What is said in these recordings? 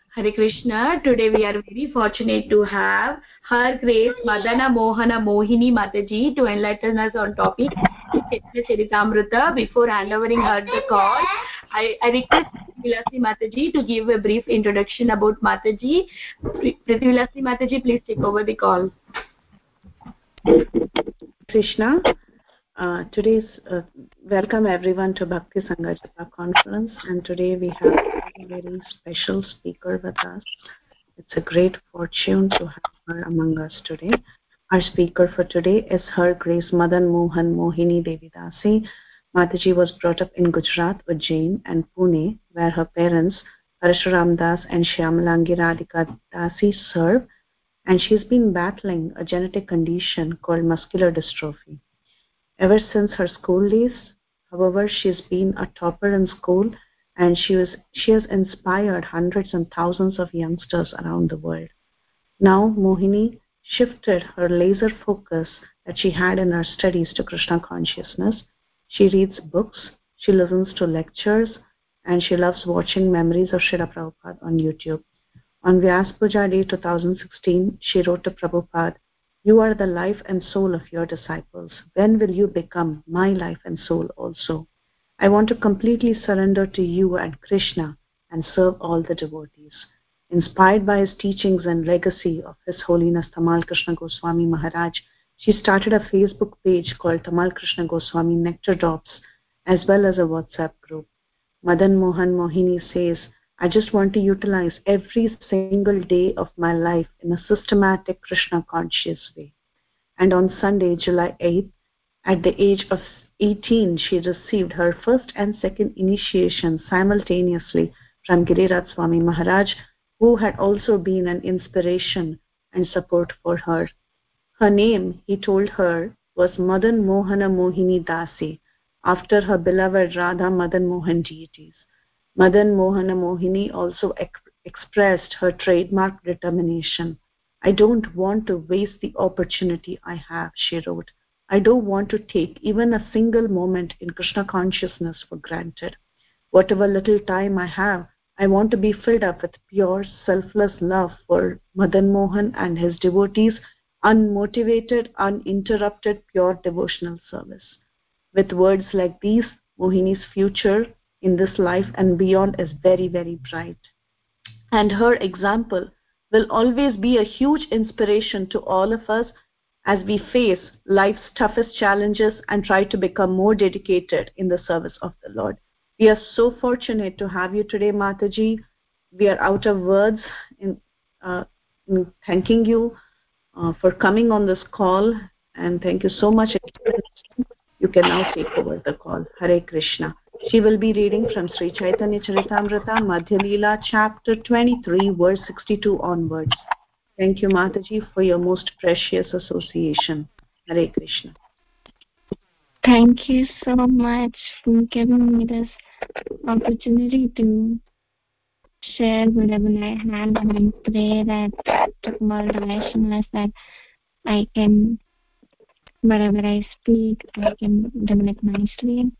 Hare Krishna. Today we are very fortunate to have Her Grace Madana Mohana Mohini Mataji to enlighten us on topic Chaitanya Charitamrita. Before handovering her the call, I request Prithvilasi Mataji to give a brief introduction about Mataji. Prithvilasi Mataji, please take over the call. Krishna. Today's welcome everyone to Bhakti Sangha Japa conference, and today we have a very special speaker with us. It's a great fortune to have her among us today. Our speaker for today is Her Grace Madan Mohan Mohini Devidasi. Mataji was brought up in Gujarat, Ujjain and Pune, where her parents Parashuram Das and Shyamalangi Radhika Dasi serve, and she's been battling a genetic condition called muscular dystrophy. Ever since her school days, however, she's been a topper in school, and she has inspired hundreds and thousands of youngsters around the world. Now, Mohini shifted her laser focus that she had in her studies to Krishna consciousness. She reads books, she listens to lectures, and she loves watching memories of Srila Prabhupada on YouTube. On Vyas Puja Day 2016, she wrote to Prabhupada, "You are the life and soul of your disciples. When will you become my life and soul also? I want to completely surrender to you and Krishna and serve all the devotees." Inspired by his teachings and legacy of His Holiness Tamal Krishna Goswami Maharaj, she started a Facebook page called Tamal Krishna Goswami Nectar Drops, as well as a WhatsApp group. Madan Mohan Mohini says, "I just want to utilize every single day of my life in a systematic Krishna conscious way." And on Sunday, July 8th, at the age of 18, she received her first and second initiation simultaneously from Giriraj Swami Maharaj, who had also been an inspiration and support for her. Her name, he told her, was Madan Mohana Mohini Dasi, after her beloved Radha Madan Mohan deities. Madan Mohana Mohini also expressed her trademark determination. "I don't want to waste the opportunity I have," she wrote. "I don't want to take even a single moment in Krishna consciousness for granted. Whatever little time I have, I want to be filled up with pure, selfless love for Madan Mohan and his devotees, unmotivated, uninterrupted, pure devotional service." With words like these, Mohini's future in this life and beyond is very, very bright. And her example will always be a huge inspiration to all of us as we face life's toughest challenges and try to become more dedicated in the service of the Lord. We are so fortunate to have you today, Mataji. We are out of words in thanking you for coming on this call, and thank you so much. You can now take over the call. Hare Krishna. She will be reading from Sri Chaitanya Charitamrita, Madhya Leela, chapter 23, verse 62 onwards. Thank you, Mataji, for your most precious association. Hare Krishna. Thank you so much for giving me this opportunity to share whatever I have, and I pray that to all the Vaishnavas that I can, whatever I speak, I can do it nicely.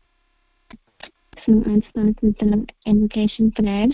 So I'll start with the invocation prayers.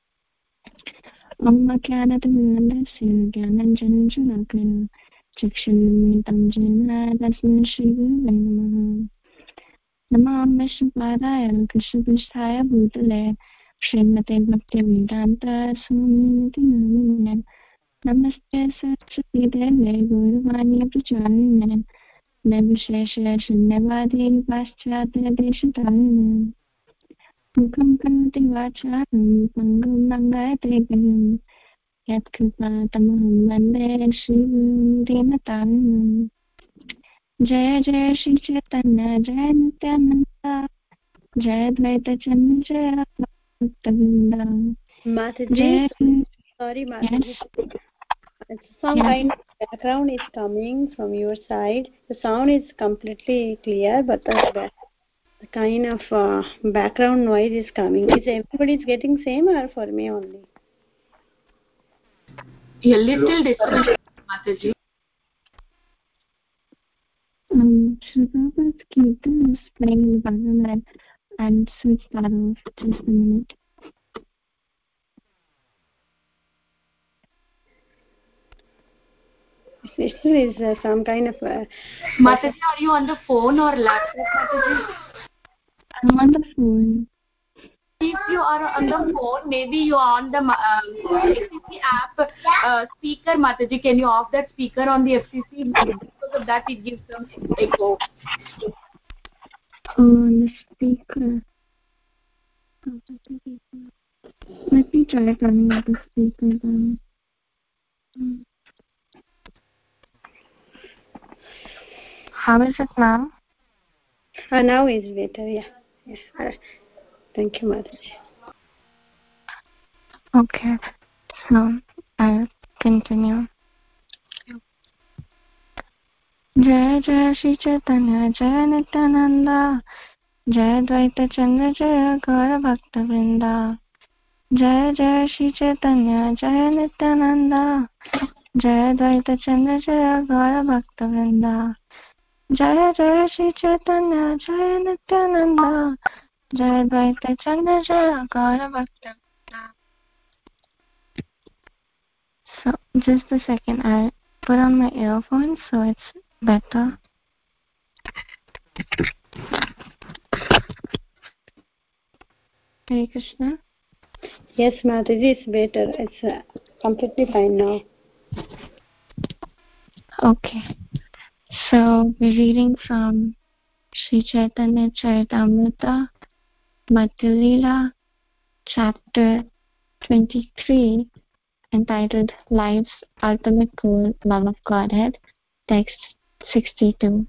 Om Jnanam Jananjana Chakshunamitam Jena Tasmin Shri Gurave Namaha. Namah Vishnupadaya Krishnaprasthaya Bhutale Srimate Bhaktivedanta Swamiti Namine. Namaste Saraswati Deve Guruvani Pracharine Nirvishesha Shunyavadi Paschatya Deshatarine. Mukam Karoti Vacharam Pangam Nangayate Gayam Yat Kripatamaham Vande Shri Dinatarinam. Jaya Jaya Shri Chaitanya Jaya Nityananda Jaya Dvaita Chandra Jaya Bhakta-vrinda. Mataji, sorry Mataji. Yes. Some kind of background is coming from your side. The sound is completely clear, but the kind of background noise is coming. Is everybody getting same or for me only? A little disturbance, Mataji. Shri Prabhupada's Kirtan is playing in the background and switch that off just a minute. This is some kind of. Mataji, are you on the phone or laptop, Mataji? I'm on the phone. If you are on the phone, maybe you are on the FCC app speaker, Mataji. Can you off that speaker on the FCC? Because of that, it gives some echo. On the speaker. Let me try turning up the speaker down. How is it, ma'am? Now is better. Yeah. Thank you, Mataji. Okay. So I'll continue. जय जय श्री चैतन्य जय नित्यानंदा जय द्वैत चंद्र जय गौर भक्त वृंदा जय जय श्री चैतन्य जय नित्यानंदा जय द्वैत चंद्र जय गौर भक्त वृंदा जय जय श्री चैतन्य जय नित्यानंदा जय द्वैत चंद्र जय गौर भक्त वृंदा. So just a second, I'll put on my earphones so it's better. Hare Krishna. Yes, Mataji, it's better. It's completely fine now. Okay. So we're reading from Sri Chaitanya Charitamrita, Madhya Leela, chapter 23, entitled Life's Ultimate Goal, Love of Godhead, text 62.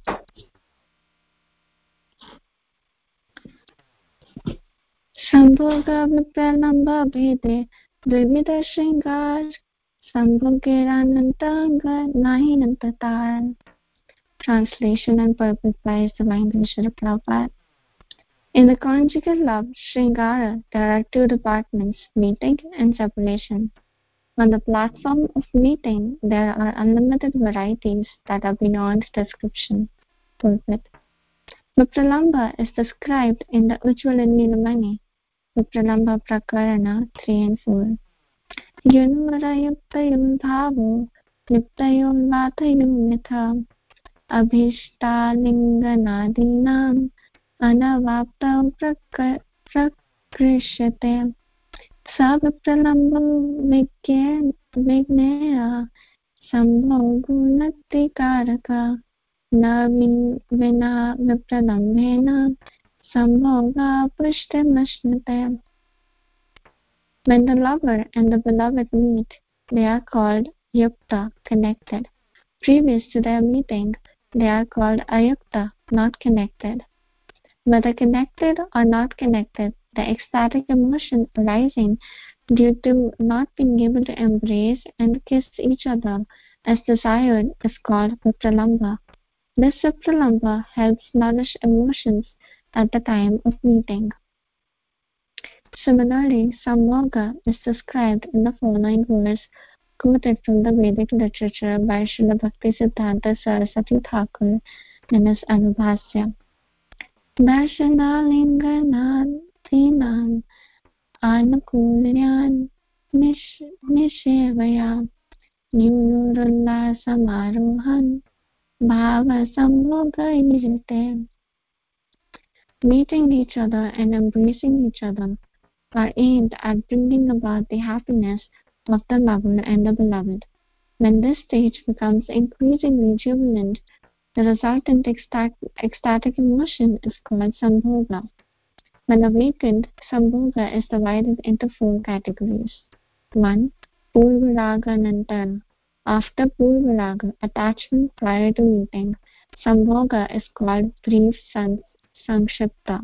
Sambhoga vipralamba bhede dvivida shringar Sambhogeranantanga nahinantatar. Translation and purpose by Divine Srila Prabhupada. In the conjugal love, Shringara, there are two departments, meeting and separation. On the platform of meeting, there are unlimited varieties that are beyond description. Pulpit. Vipralamba is described in the Ujjvala Nilamani, Vipralamba Prakarana 3 and 4. Yunurayuptayum bhavo, liptayum vatayum mitha, abhishtalinganadinam, anavaptam prakrishyate. Savipralambam vigneya sambhogunatikaraka na vina vipralambena sambhoga pushtimashnate. When the lover and the beloved meet, they are called yukta, connected. Previous to their meeting, they are called ayukta, not connected. Whether connected or not connected, the ecstatic emotion arising due to not being able to embrace and kiss each other as desired is called vipralamba. This vipralamba helps nourish emotions at the time of meeting. Similarly, sambhoga is described in the following verse quoted from the Vedic literature by Srila Bhaktisiddhanta Saraswati Thakur in his Anubhasya. Darshanalinganatinam anukulyan nishevaya yunurullasamarohan bhava sambhoga irite. Meeting each other and embracing each other are aimed at bringing about the happiness of the lover and the beloved. When this stage becomes increasingly jubilant, the resultant ecstatic emotion is called sambhoga. When awakened, sambhoga is divided into 4 categories. 1. Purvaraga Nantara. After Purvaraga, attachment prior to meeting, sambhoga is called brief Sankshipta.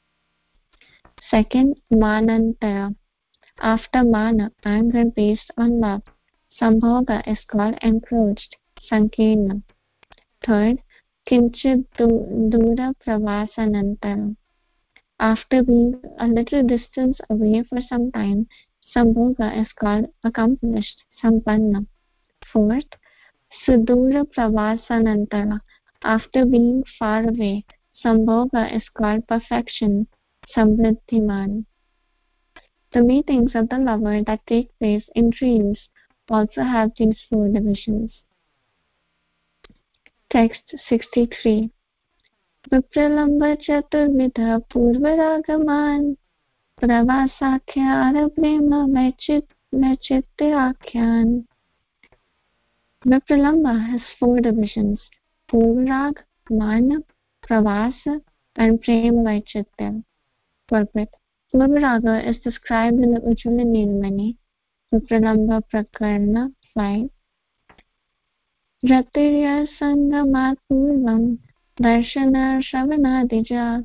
2. Manantara. After mana, anger based on love, sambhoga is called encroached, Sankirna. 3. Kinchit Dura Pravasanantara. After being a little distance away for some time, sambhoga is called accomplished, Sampanna. 4. Sudura Pravasanantara. After being far away, sambhoga is called perfection, Samriddhiman. The meetings of the lover that take place in dreams also have these 4 divisions. Text 63. Vipralamba chaturvidha purvaragaman pravasakhyara prema vaichityakyan. Vipralamba has 4 divisions: Purvarag, Man, Pravasa, and Prema Vaichitya. Purport. Purvaraga is described in the Ujjvala Nilmani, Vipralamba Prakarana 5. Ratirya Sangamat Purvam Darshana Shravanadija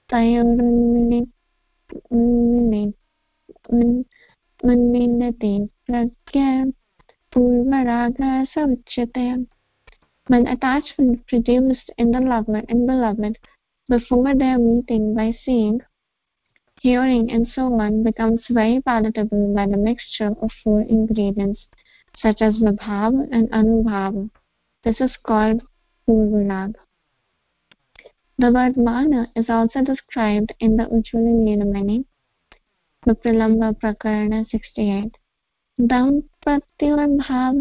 Tayorunminati Pragya Purvaraga Savichyate. When attachment produced in the lover and beloved before their meeting by seeing, hearing, and so on becomes very palatable by the mixture of 4 ingredients such as vibhava and anubhava. This is called purvarag. The word mana is also described in the Ujjvala Nilmani, Vipralamba Prakarana 68. Dampatyor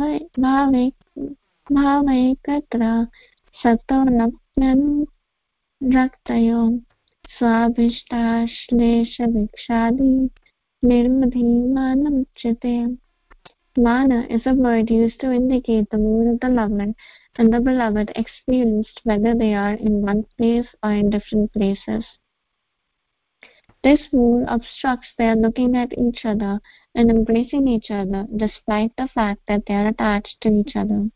bhavekatra sato napyanu raktayo swabhishtashlesha vikshadi nirmadhimanam chite. Mana is a word used to indicate the mood of the lover and the beloved experienced whether they are in one place or in different places. This mood obstructs their looking at each other and embracing each other despite the fact that they are attached to each other.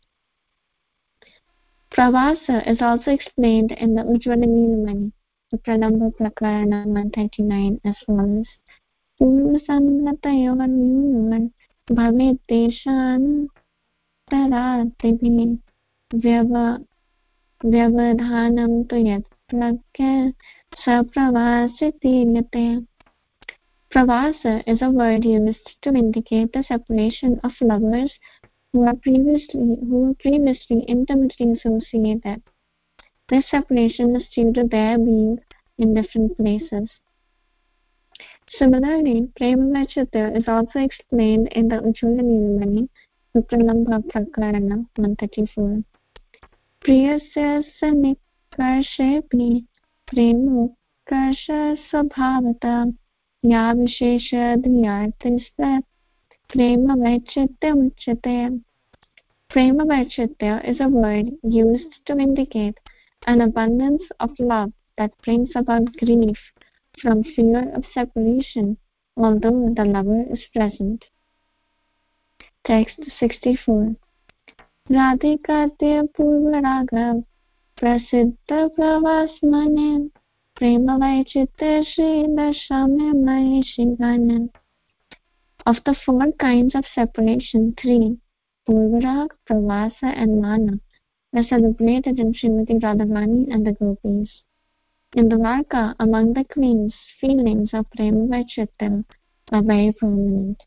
Pravasa is also explained in the Ujjvala Nilmani, the Vipralamba Prakarana 139 as follows. Purvasangatayor nyunar bhavet deshan taratibi vyavadhanam tu yat pragya sapravasiti yate. Pravasa is a word used to indicate the separation of lovers who were previously intimately associated. This separation is due to their being in different places. Similarly, Prema Vaichitya is also explained in the Ujjvala Nilmani, Vipralamba Prakarana 134. Priyasya sanikarshepi premokarsha svabhavata ya vishesha dhyartistat Prema Vaichitya Uchyate. Prema Vaichitya is a word used to indicate an abundance of love that brings about grief from fear of separation, although the lover is present. Text 64. Radhikatya Purvaraga Prasiddha Pravasmane Prema Vaichitya Shri Dashame Mai Shivana. Of the 4 kinds of separation, 3, Purvarag, Pravasa, and Mana, were celebrated in Srimati Radharani and the Gopis. In Dwarka, among the queens, feelings of Prema Vaichitya are very prominent.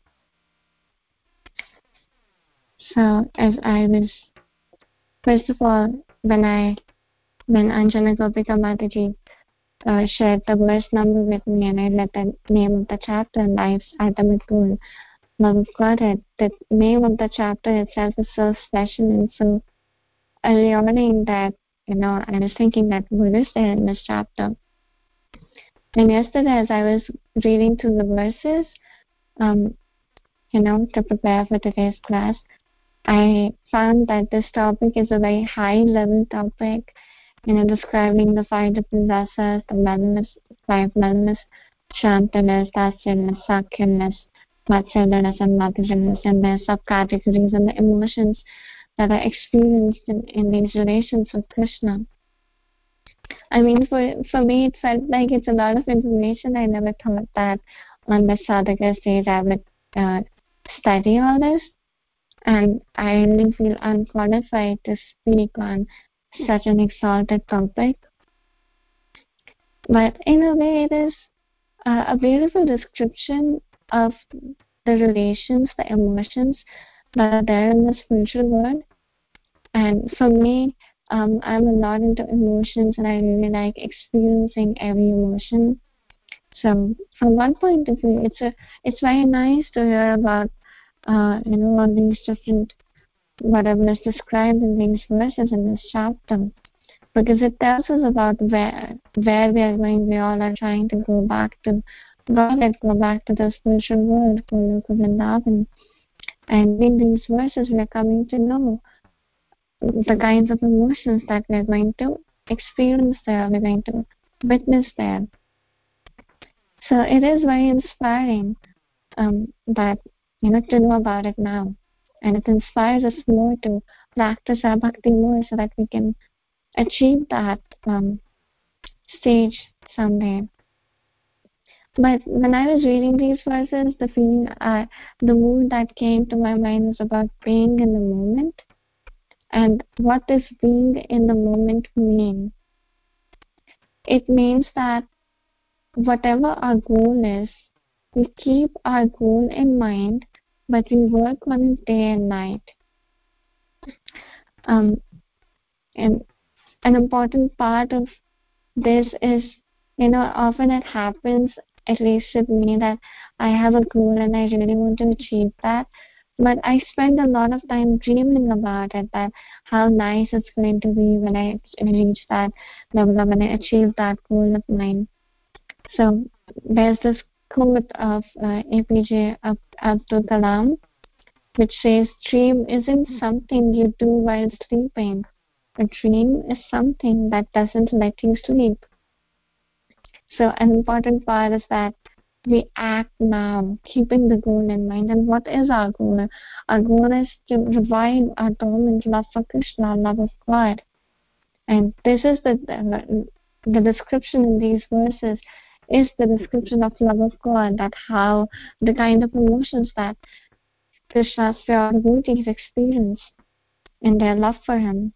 So, as I was, first of all, when Anjana Gopika Mataji shared the verse number with me and I read the name of the chapter and Life's Ultimate Goal, Love of Godhead, the name of the chapter itself is so special and so alluring that, I was thinking that what is there in this chapter? And yesterday as I was reading through the verses, to prepare for today's class, I found that this topic is a very high-level topic, describing the 5 different rasas, the 5 mellowness, shantaness, dasyaness, sakyaness, vatsalyaness, and madhuryaness, and their subcategories and the emotions that are experienced in these relations with Krishna. I mean, for me, it felt like it's a lot of information. I never thought that on the sadhaka stage I would study all this, and I really feel unqualified to speak on such an exalted topic. But in a way, it is a beautiful description of the relations, the emotions that are there in the spiritual world. And for me, I'm a lot into emotions, and I really like experiencing every emotion. So, from one point of view, it's very nice to hear about all these different whatever is described in these verses in this chapter, because it tells us about where we are going. We all are trying to go back to God, go back to the spiritual world, Goloka Vrindavan. And in these verses, we are coming to know the kinds of emotions that we are going to experience there, we're going to witness there. So it is very inspiring that to know about it now, and it inspires us more to practice our bhakti more, so that we can achieve that stage someday. But when I was reading these verses, the mood that came to my mind was about being in the moment. And what does being in the moment mean? It means that whatever our goal is, we keep our goal in mind, but we work on it day and night. And an important part of this is, often it happens, at least with me, that I have a goal and I really want to achieve that, but I spend a lot of time dreaming about it, that how nice it's going to be when I reach that level, when I achieve that goal of mine. So there's this quote of APJ Abdul Kalam, which says, "Dream isn't something you do while sleeping. A dream is something that doesn't let you sleep." So an important part is that we act now, keeping the goal in mind. And what is our goal? Our goal is to revive our dormant love for Krishna, love of God. And this is the description in these verses is the description of love of God, that how the kind of emotions that Krishna's pure devotees experience in their love for him.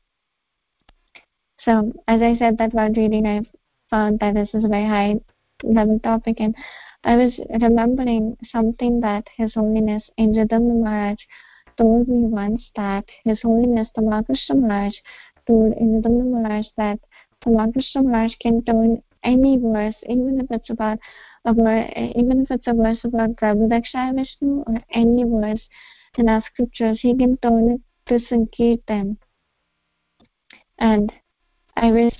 So as I said that while reading, I found that this is a very high level topic, and I was remembering something that His Holiness Indradyumna Maharaj told me once, that His Holiness Tamakrsha Maharaj told Indradyumna Maharaj that Tamakrsha Maharaj can turn any verse, even if it's a verse about Prabhu Dakshaya Vishnu, or any verse in our scriptures, he can turn it to Sankirtan. And I was,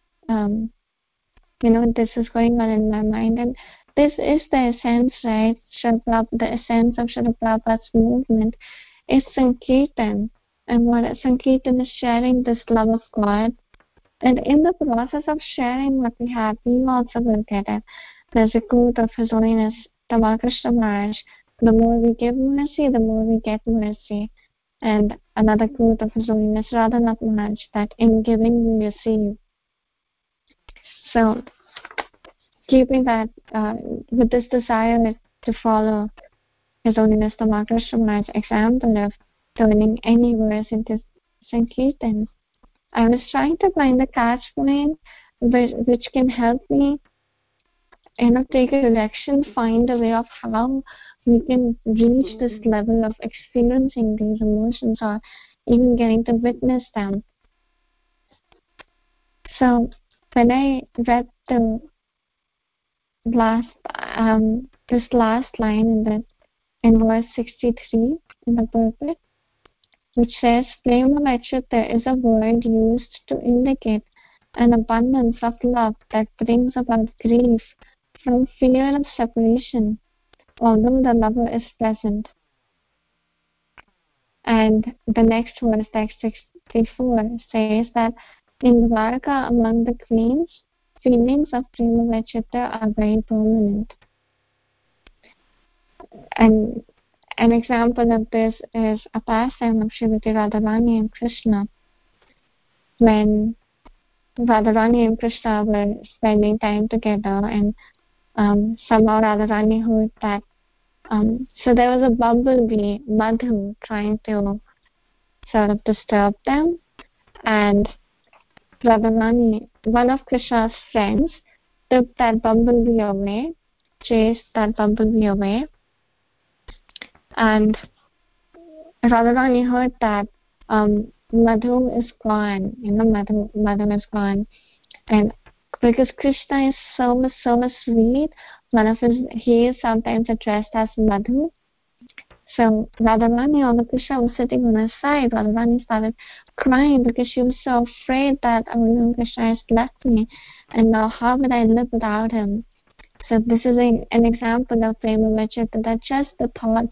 this is going on in my mind, and this is the essence, right? The essence of Srila Prabhupada's movement is Sankirtan. And what Sankirtan is sharing this love of God. And in the process of sharing what we have, we also will get it. There's a quote of His Holiness Tamakrsha Maharaj, "The more we give mercy, the more we get mercy." And another quote of His Holiness Radhanath Maharaj, that in giving we receive. So, keeping that, with this desire to follow His Holiness Tamakrsha Maharaj's example of turning any verse into Sankirtan, I was trying to find a catch point which can help me, take a direction, find a way of how we can reach this level of experiencing these emotions, or even getting to witness them. So when I read this last line in verse 63 in the pulpit, which says, "Prema Vachita" is a word used to indicate an abundance of love that brings about grief from fear of separation, although the lover is present. And the next verse, text 64, says that in Dwarka, among the queens, feelings of Prema Vachita are very prominent. And an example of this is a pastime of Srimati Radharani and Krishna. When Radharani and Krishna were spending time together, and somehow Radharani heard that so there was a bumblebee, Madhu, trying to sort of disturb them, and Radharani, one of Krishna's friends, took that bumblebee away, chased that bumblebee away, and Radharani heard that Madhu is gone, Madhu is gone, and because Krishna is so sweet, he is sometimes addressed as Madhu, So Radharani, although Krishna was sitting on her side, Radharani started crying because she was so afraid that, oh no, Krishna has left me, and now how would I live without him? So this is an example of prema vachita, that just the thought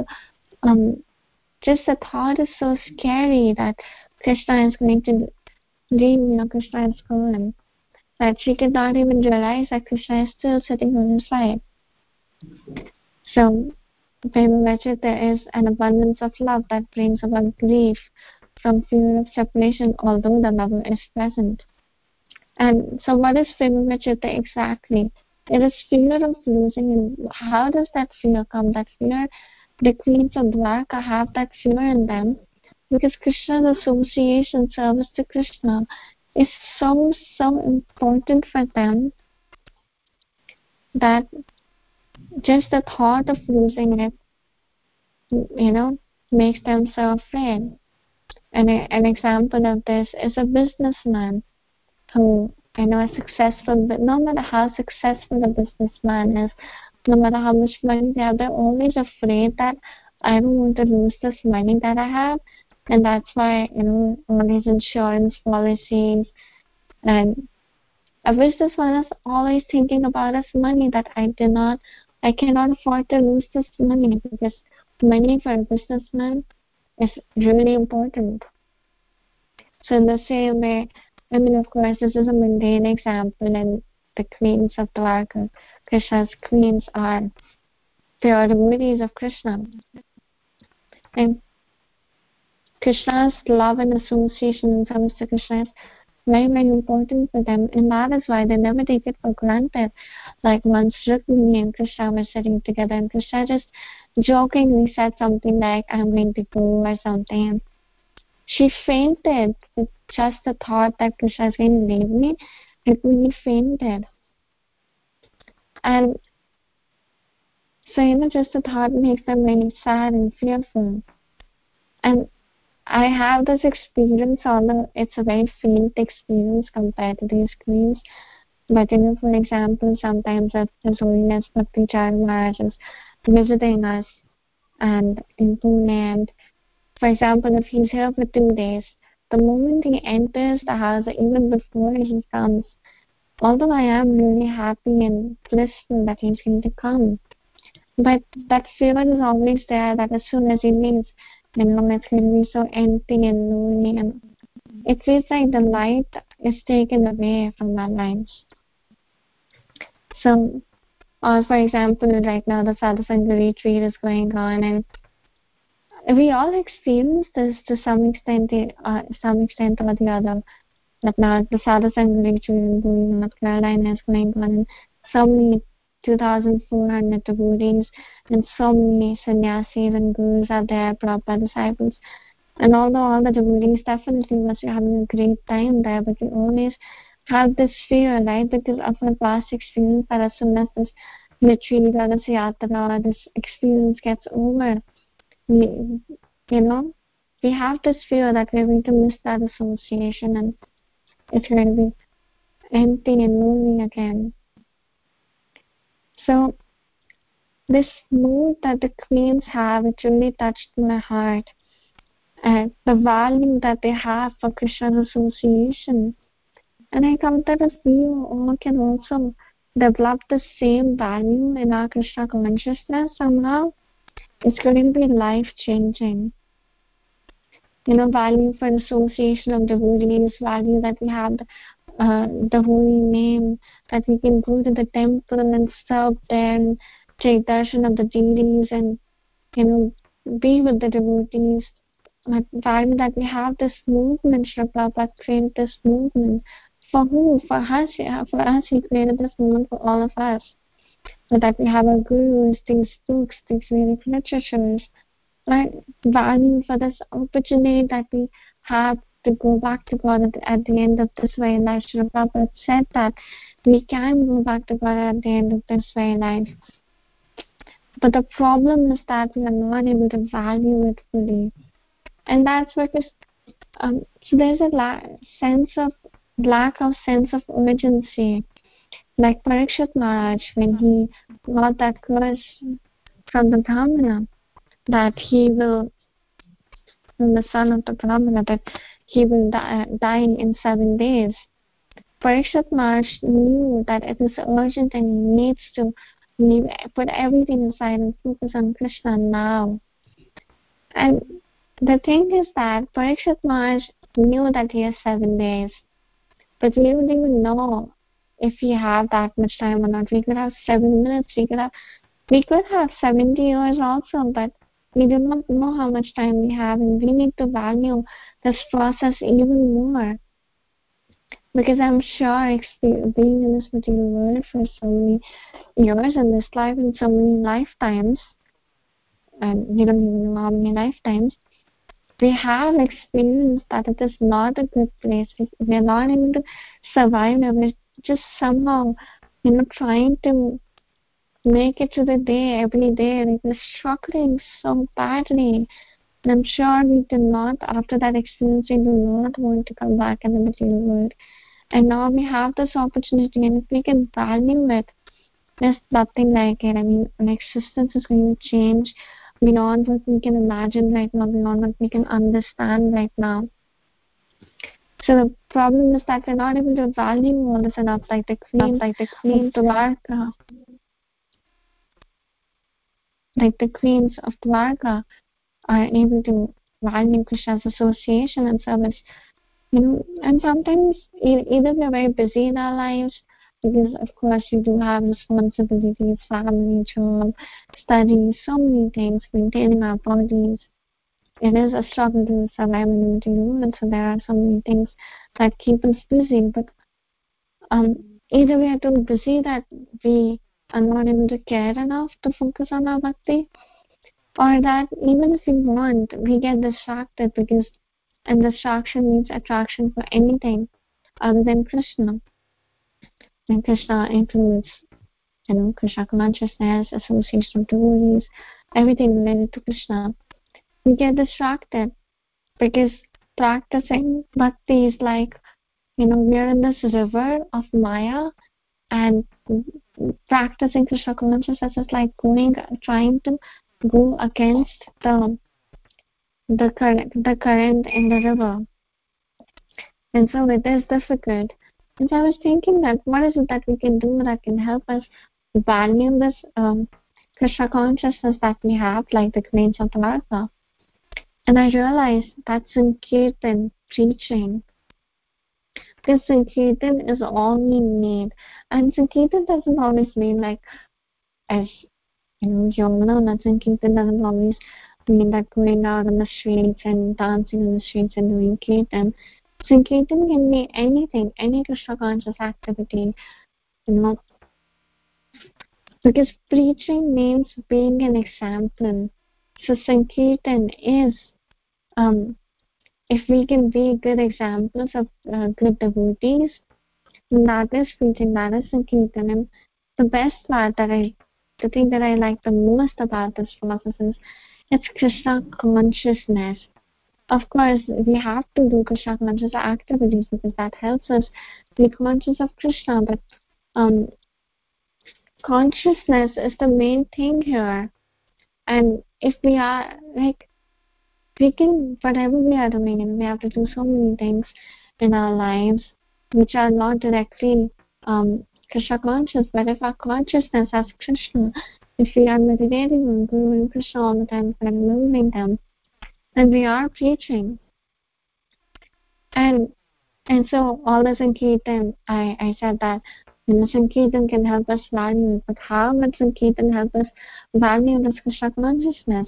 is so scary that Krishna is going to leave me or Krishna is gone, that she could not even realize that Krishna is still sitting on her side. So prema vachita is an abundance of love that brings about grief from fear of separation, although the lover is present. And so what is prema vachita exactly? It is fear of losing. And how does that fear come? That fear, the queens of Dwarka have that fear in them because Krishna's association, service to Krishna, is so important for them that just the thought of losing it, makes them so afraid. And an example of this is a businessman who, is successful, but no matter how successful a businessman is, no matter how much money they have, they're always afraid that I don't want to lose this money that I have, and that's why, all these insurance policies, and a businessman is always thinking about his money, that I cannot afford to lose this money, because money for a businessman is really important. So in the same way, of course, this is a mundane example, and the queens of Dwarka, Krishna's queens, are pure devotees of Krishna. And Krishna's love and association in terms to Krishna is very, very important for them, and that is why they never take it for granted. Like once Rukmini and Krishna were sitting together, and Krishna just jokingly said something like, I'm going to go, or something. She fainted with just the thought that Krishna is going to leave me. Rukmini fainted. And so, just the thought makes them very sad and fearful. And I have this experience, although it's a very faint experience compared to these queens. But, for example, sometimes if His Holiness Bhakti Charan Maharaj is visiting us and in Pune, and for example, if he's here for 2 days, the moment he enters the house, even before he comes, although I am really happy and blissful that he's going to come, but that fear is always there that as soon as he leaves, it's going to be so empty and lonely, and it feels like the light is taken away from our lives. So, for example, right now the Sadhusanga retreat is going on, and we all experience this to some extent or the other. That now the Sadhusanga retreat in Boone, North Carolina is going on, and so many 2,400 devotees and so many sannyasis and gurus are there, Prabhupada disciples. And although all the devotees definitely must be having a great time there, but we always have this fear, right? Because of our past experience, that as soon as this retreat or this yatra or this experience gets over, we have this fear that we're going to miss that association and it's going to be empty and lonely again. So this mood that the queens have, it really touched my heart. And the value that they have for Krishna's association. And I thought that if we all can also develop the same value in our Krishna consciousness somehow, it's going to be life-changing. Value for association of devotees, value that we have the holy name, that we can go to the temple and serve there and take darshan of the deities and, be with the devotees. Value that we have this movement, Srila Prabhupada created this movement. For who? For us. For us, He created this movement for all of us. So that we have our gurus, these books, these Vedic literatures, right? Value for this opportunity that we have to go back to God at the end of this way life. Srila Prabhupada said that we can go back to God at the end of this way life. But the problem is that we are not able to value it fully. And that's because so there's a lack of sense of urgency. Like Parikshit Maharaj, when he got that curse from the Brahmana, that he will, the son of the Brahmana, that he will die in 7 days. Parikshit Maharaj knew that it is urgent and he needs to put everything aside and focus on Krishna now. And the thing is that Parikshit Maharaj knew that he has 7 days, but we don't even know if he had that much time or not. We could have 7 minutes, we could have 70 years also, but we do not know how much time we have, and we need to value this process even more. Because I'm sure being in this material world for so many years in this life and so many lifetimes, and we don't even know how many lifetimes, we have experienced that it is not a good place. We are not able to survive. We're just somehow, trying to make it to the day every day. Like we're struggling so badly. And I'm sure we do not, after that experience, we do not want to come back in the material world. And now we have this opportunity, and if we can value it, there's nothing like it. I mean, an existence is going to change beyond what we can imagine right now, beyond what we can understand right now. So the problem is that we're not able to value all this enough, like the queen Dwarka. Like the queens of Dwarka are able to value Krishna's association and service. And sometimes either we're very busy in our lives, because of course you do have responsibilities, family, job, studies, so many things, maintaining our bodies. It is a struggle to survive in the material world, so there are so many things that keep us busy. But either we are too busy that we are not able to care enough to focus on our bhakti, or that even if we want, we get distracted, and distraction means attraction for anything other than Krishna. And Krishna includes, Krishna consciousness, association of devotees, everything related to Krishna. We get distracted because practicing bhakti is like, we're in this river of Maya, and practicing Krishna consciousness is like trying to go against the current in the river. And so it is difficult. And so I was thinking that what is it that we can do that can help us value this Krishna consciousness that we have, like the queens of Dwarka. And I realized that Sankirtan, preaching, because Sankirtan is all we need. And Sankirtan doesn't always mean like, as Yamuna, and Sankirtan doesn't always mean that going out on the streets and dancing on the streets and doing Kirtan. Sankirtan can be anything, any Krishna conscious activity, because preaching means being an example. So Sankirtan is, if we can be good examples of good devotees, that is preaching, that is Sankirtan. And the best part the thing that I like the most about this process is it's Krishna consciousness. Of course, we have to do Krishna conscious activities because that helps us be conscious of Krishna. But consciousness is the main thing here. And if we are we can, whatever we are doing, and we have to do so many things in our lives which are not directly Krishna conscious. But if our consciousness as Krishna, if we are meditating on Guru and Krishna all the time, and remembering them, then we are preaching. And so all the Sankirtan, I said that Sankirtan can help us value it, but how much Sankirtan help us value this Krishna consciousness?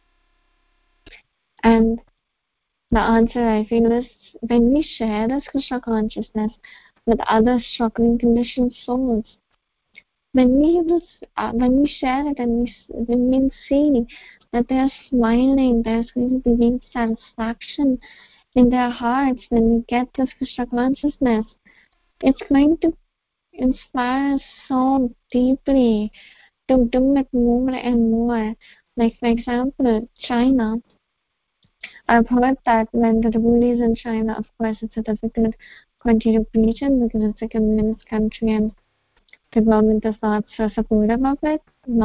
And the answer I feel is when we share this Krishna consciousness with other struggling conditioned souls, when we share it and when we see that they are smiling, there's going to be deep satisfaction in their hearts when we get this Krishna consciousness, it's going to inspire us so deeply to do it more and more. Like, for example, China. I've heard that when the devotees in China, of course, it's a difficult country to preach in because it's a communist country, and the government is not so supportive of it,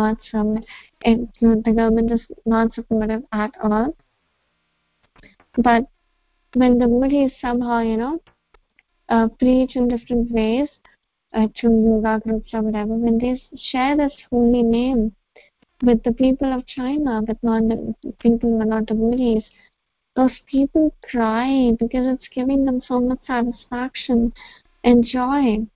the government is not supportive at all. But when the devotees somehow, preach in different ways, through yoga groups or whatever, when they share this holy name with the people of China, with people who are not devotees, those people cry because it's giving them so much satisfaction and joy.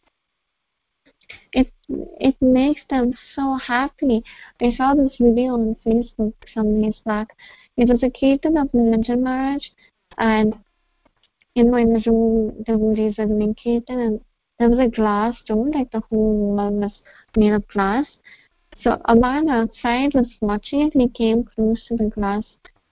It makes them so happy. I saw this video on Facebook some days back. It was a kirtan of Nilanjan Maharaj, and in the room, devotees were doing kirtan, and there was a glass door, like the whole wall was made of glass. So a man outside was watching it, and he came close to the glass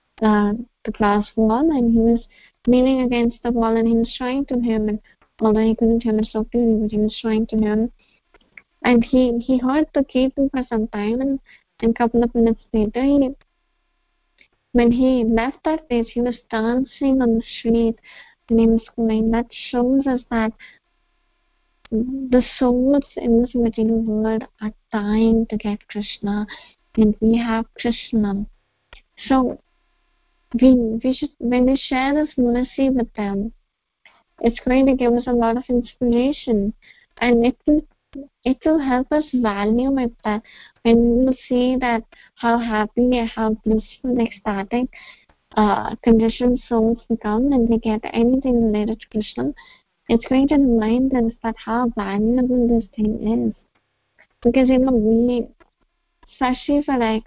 wall, and he was leaning against the wall, and he was trying to hear it, although he couldn't hear it so clearly, but he was trying to hear it. And he heard the kirtan for some time, and a couple of minutes later, when he left that place, he was dancing on the street, and he was going. That shows us that the souls in this material world are dying to get Krishna, and we have Krishna. So we should, when we share this mercy with them, it's going to give us a lot of inspiration, and it will help us value it, that when we will see that how happy, how blissful, ecstatic conditioned souls become when they get anything related to Krishna. It's going to remind us that how valuable this thing is, because we, especially for like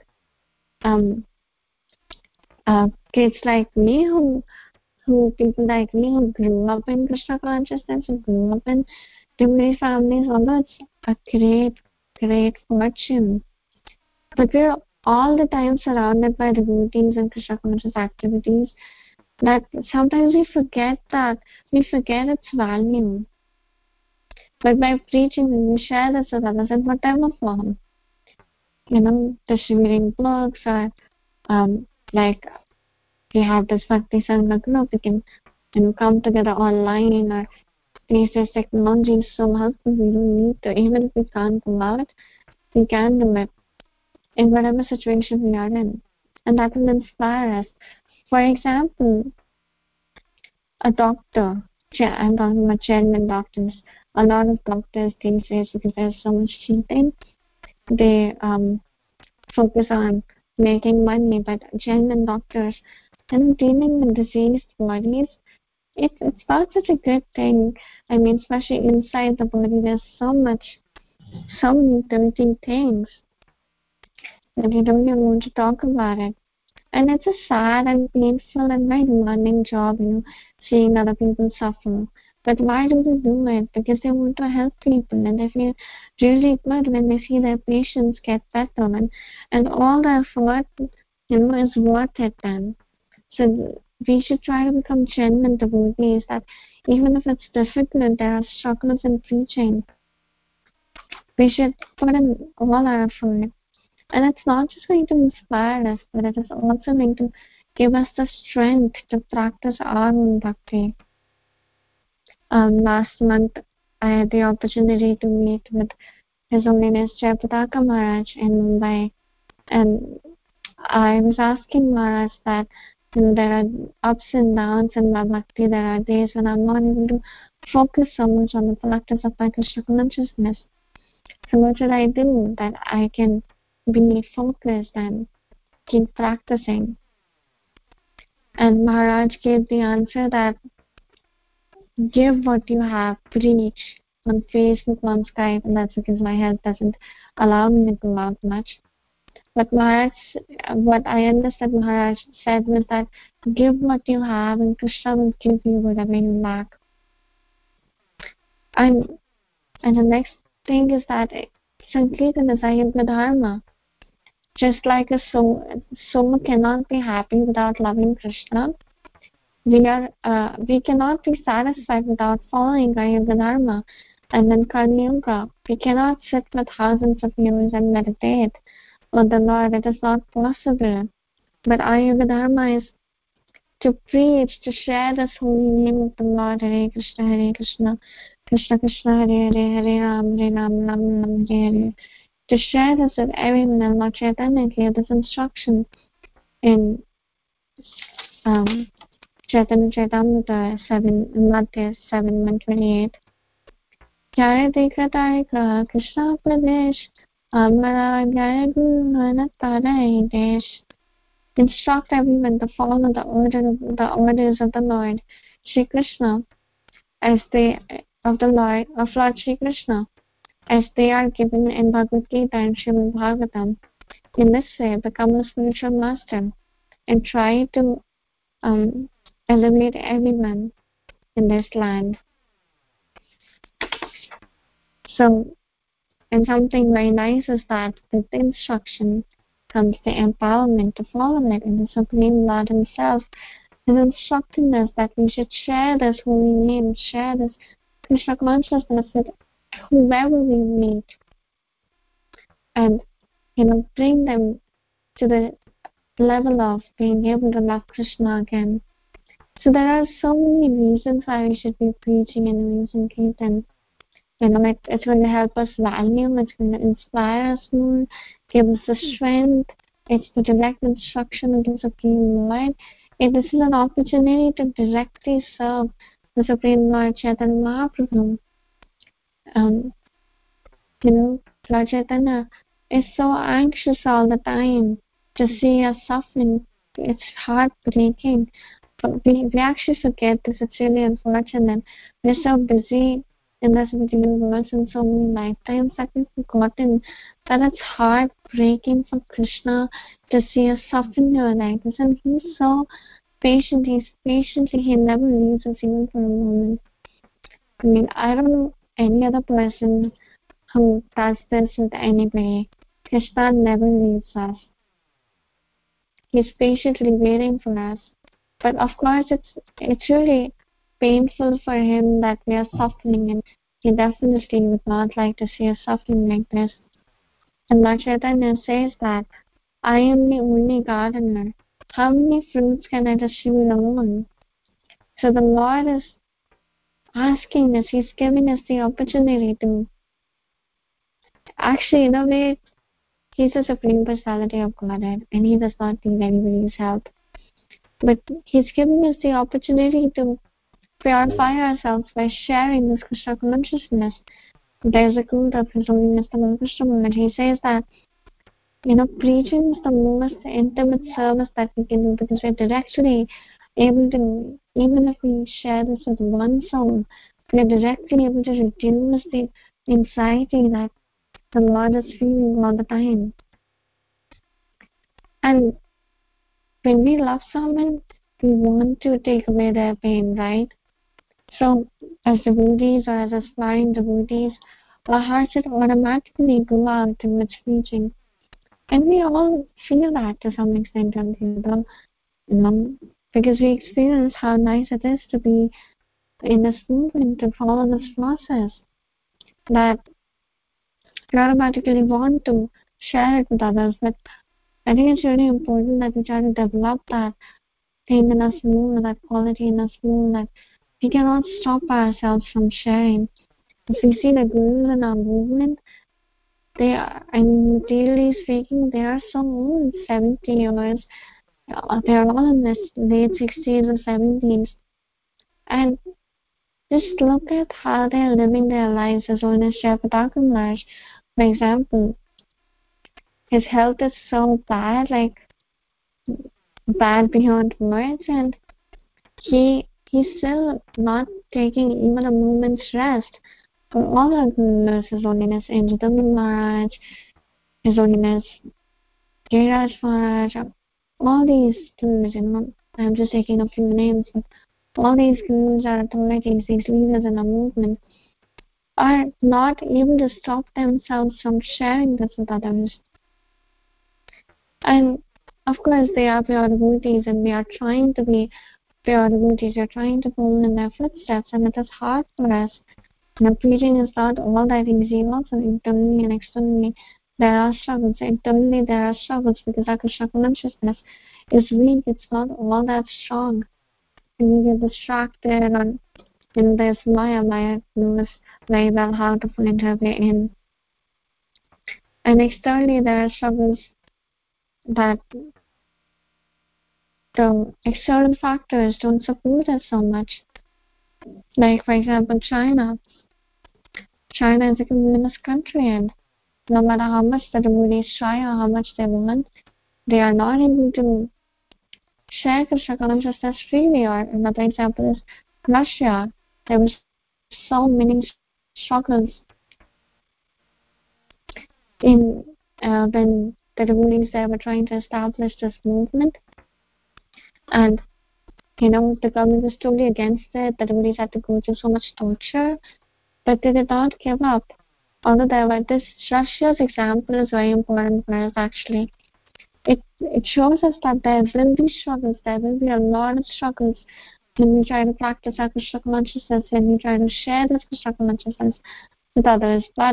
kids like me people like me who grew up in Krishna consciousness, who grew up in devotee families, although it's a great fortune, but we're all the time surrounded by devotees and Krishna conscious activities that sometimes we forget its value. But by preaching, when we share this with others in whatever form, distributing books, or like we have this Bhakti Sangha group, we can come together online, or these days technology is so helpful, we don't need to, even if we can't go out, we can do it in whatever situation we are in, and that will inspire us. For example, a doctor, I'm talking about genuine doctors. A lot of doctors these days, because there's so much cheating, they focus on making money, but genuine doctors and dealing with diseased bodies, it's not such a good thing. I mean, especially inside the body, there's so many dirty things that you don't even want to talk about it. And it's a sad and painful and very demanding job, seeing other people suffer. But why do they do it? Because they want to help people, and they feel really good when they see their patients get better, and all the effort, is worth it then. So we should try to become genuine devotees, that even if it's difficult, there are struggles in preaching, we should put in all our effort. And it's not just going to inspire us, but it is also going to give us the strength to practice our own bhakti. Last month, I had the opportunity to meet with His Holiness Jayapataka Maharaj in Mumbai, and I was asking Maharaj that there are ups and downs in my bhakti. There are days when I'm not able to focus so much on the practice of my Krishna consciousness. So what should I do that I can be focused and keep practicing? And Maharaj gave the answer that give what you have, preach on Facebook, on Skype, and that's because my health doesn't allow me to go out much. But Maharaj, what I understood Maharaj said was that give what you have, and Krishna will give you whatever you lack. And the next thing is that Sankirtan is a Yuga Dharma. Just like a soul cannot be happy without loving Krishna, we cannot be satisfied without following our Yuga Dharma. And then Karma Yoga, we cannot sit for thousands of years and meditate on the Lord. It is not possible. But our Yuga Dharma is to preach, to share this holy name of the Lord, Hare Krishna, Krishna Krishna Hare Hare Hare Ram Ram Ram Hare Hare. To share this with everyone, and Lord Chaitanya gave this instruction in Chaitanya Charitamrita 7, Madhya 7:128. Jaya Dekha Krishna Pradesh Amara Jaya Guru Hanatara Desh. Instruct everyone to follow the orders of the Lord Shri Krishna of Lord Shri Krishna as they are given in Bhagavad Gita and Srimad Bhagavatam. In this way, become a spiritual master and try to elevate everyone in this land. So, and something very nice is that with the instruction comes the empowerment to follow it, and the Supreme Lord Himself is instructing us that we should share this holy name, share this Krishna consciousness with whoever we meet, and bring them to the level of being able to love Krishna again. So there are so many reasons why we should be preaching and using Kirtan. It's going to help us value, it's going to inspire us more, give us the strength. It's the direct instruction of the Supreme Lord. This is an opportunity to directly serve the Supreme Lord Chaitanya Mahaprabhu. Lord Chaitanya is so anxious all the time to see us suffering. It's heartbreaking. But we actually forget this. It's really unfortunate. We're so busy in this material world in so many lifetimes that we've forgotten that it's heartbreaking for Krishna to see us suffering like this. And He's so patient. He never leaves us even for a moment. I don't know any other person who does this with anybody. Krishna never leaves us. He's patiently waiting for us. But of course, it's really painful for Him that we are suffering, and He definitely would not like to see us suffering like this. And Lord Chaitanya says that I am the only gardener. How many fruits can I distribute alone? So the Lord is asking us, He's giving us the opportunity to actually, in a way, He's the Supreme Personality of Godhead, and He does not need anybody's help. But He's giving us the opportunity to purify ourselves by sharing this Krishna consciousness. There's a quote of His Holiness the Mahaprabhu, and he says that, preaching is the most intimate service that we can do, because we're directly able to, even if we share this with one soul, we're directly able to reduce the anxiety that the Lord is feeling all the time. And when we love someone, we want to take away their pain, right? So, as devotees or as aspiring devotees, our hearts should automatically go out towards preaching. And we all feel that to some extent until because we experience how nice it is to be in this movement, to follow this process, that we automatically want to share it with others. But I think it's really important that we try to develop that thing in us more, that quality in us more, that we cannot stop ourselves from sharing. If we see the gurus in our movement, they are, materially speaking, they are so old, 70 years. They are all in their late 60s or 70s. And just look at how they are living their lives. As Holiness Jayapataka Maharaj, for example, his health is so bad, bad beyond words, and he's still not taking even a moment's rest. For all our gurus, His Holiness Indradyumna Maharaj, His Holiness Giriraj Maharaj, all these gurus, I'm just taking a few names, but all these gurus are authorities, these leaders in the movement, are not able to stop themselves from sharing this with others. And of course, they are pure devotees, and we are trying to be pure devotees. We are trying to follow in their footsteps, and it is hard for us. Preaching is not all that easy. Also, internally and externally, there are struggles. Internally, there are struggles because our Krishna consciousness is weak. It's not all that strong. And we get distracted, and there's Maya knows very well how to find her way in. And externally, there are struggles that the external factors don't support us so much. Like, for example, China. China is a communist country, and no matter how much the devotees try or how much they want, they are not able to share Krishna consciousness freely. Or another example is Russia. There were so many struggles in when the devotees there were trying to establish this movement, and the government was totally against it. The devotees had to go through so much torture, but they did not give up. Although there were this Russia's example is very important for us actually. It shows us that there will be struggles, there will be a lot of struggles when we try to practice our Krishna consciousness, when we try to share this Krishna consciousness with others. But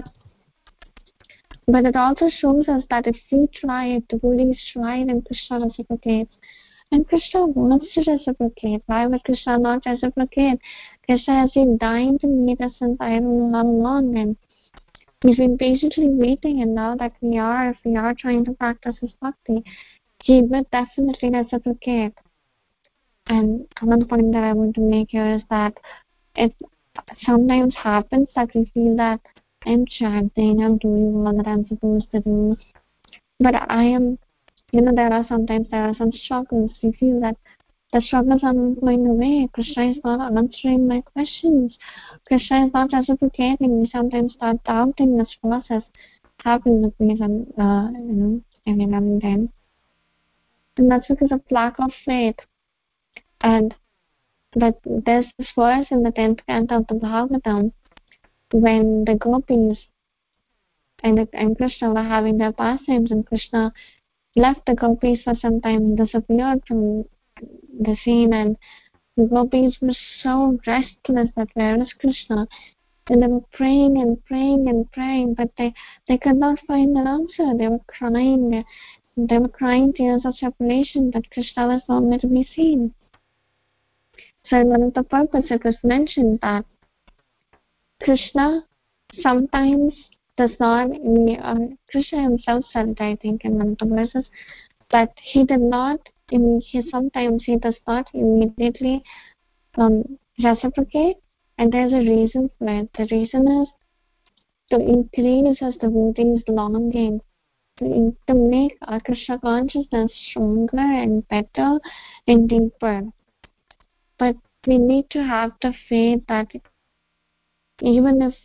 it also shows us that if we try, if devotees try, then Krishna reciprocates. And Krishna wants to reciprocate. Why would Krishna not reciprocate? Krishna has been dying to meet us since I don't know how long, and he's been patiently waiting, and now that if we are trying to practice his bhakti, he will definitely reciprocate. And another point that I want to make here is that it sometimes happens that we feel that I'm chanting, I'm doing all that I'm supposed to do, but I am, there are some struggles. We feel that the struggles are not going away. Krishna is not answering my questions. Krishna is not reciprocating. We sometimes start doubting this process. Happens with me every now and then. And that's because of lack of faith. And that there's this verse in the 10th canto of the Bhagavatam when the gopis and Krishna were having their pastimes, and Krishna left the gopis for some time and disappeared from the scene, and the gopis were so restless that where is Krishna? And they were praying and praying and praying, but they could not find an answer. They were crying. They were crying tears of separation, but Krishna was nowhere to be seen. So in one of the purpose it was mentioned that Krishna sometimes does not, Krishna himself said, I think, in one of the verses, that he does not immediately reciprocate, and there's a reason for it. The reason is to increase his devotees' longing, to make our Krishna consciousness stronger and better and deeper. But we need to have the faith that even if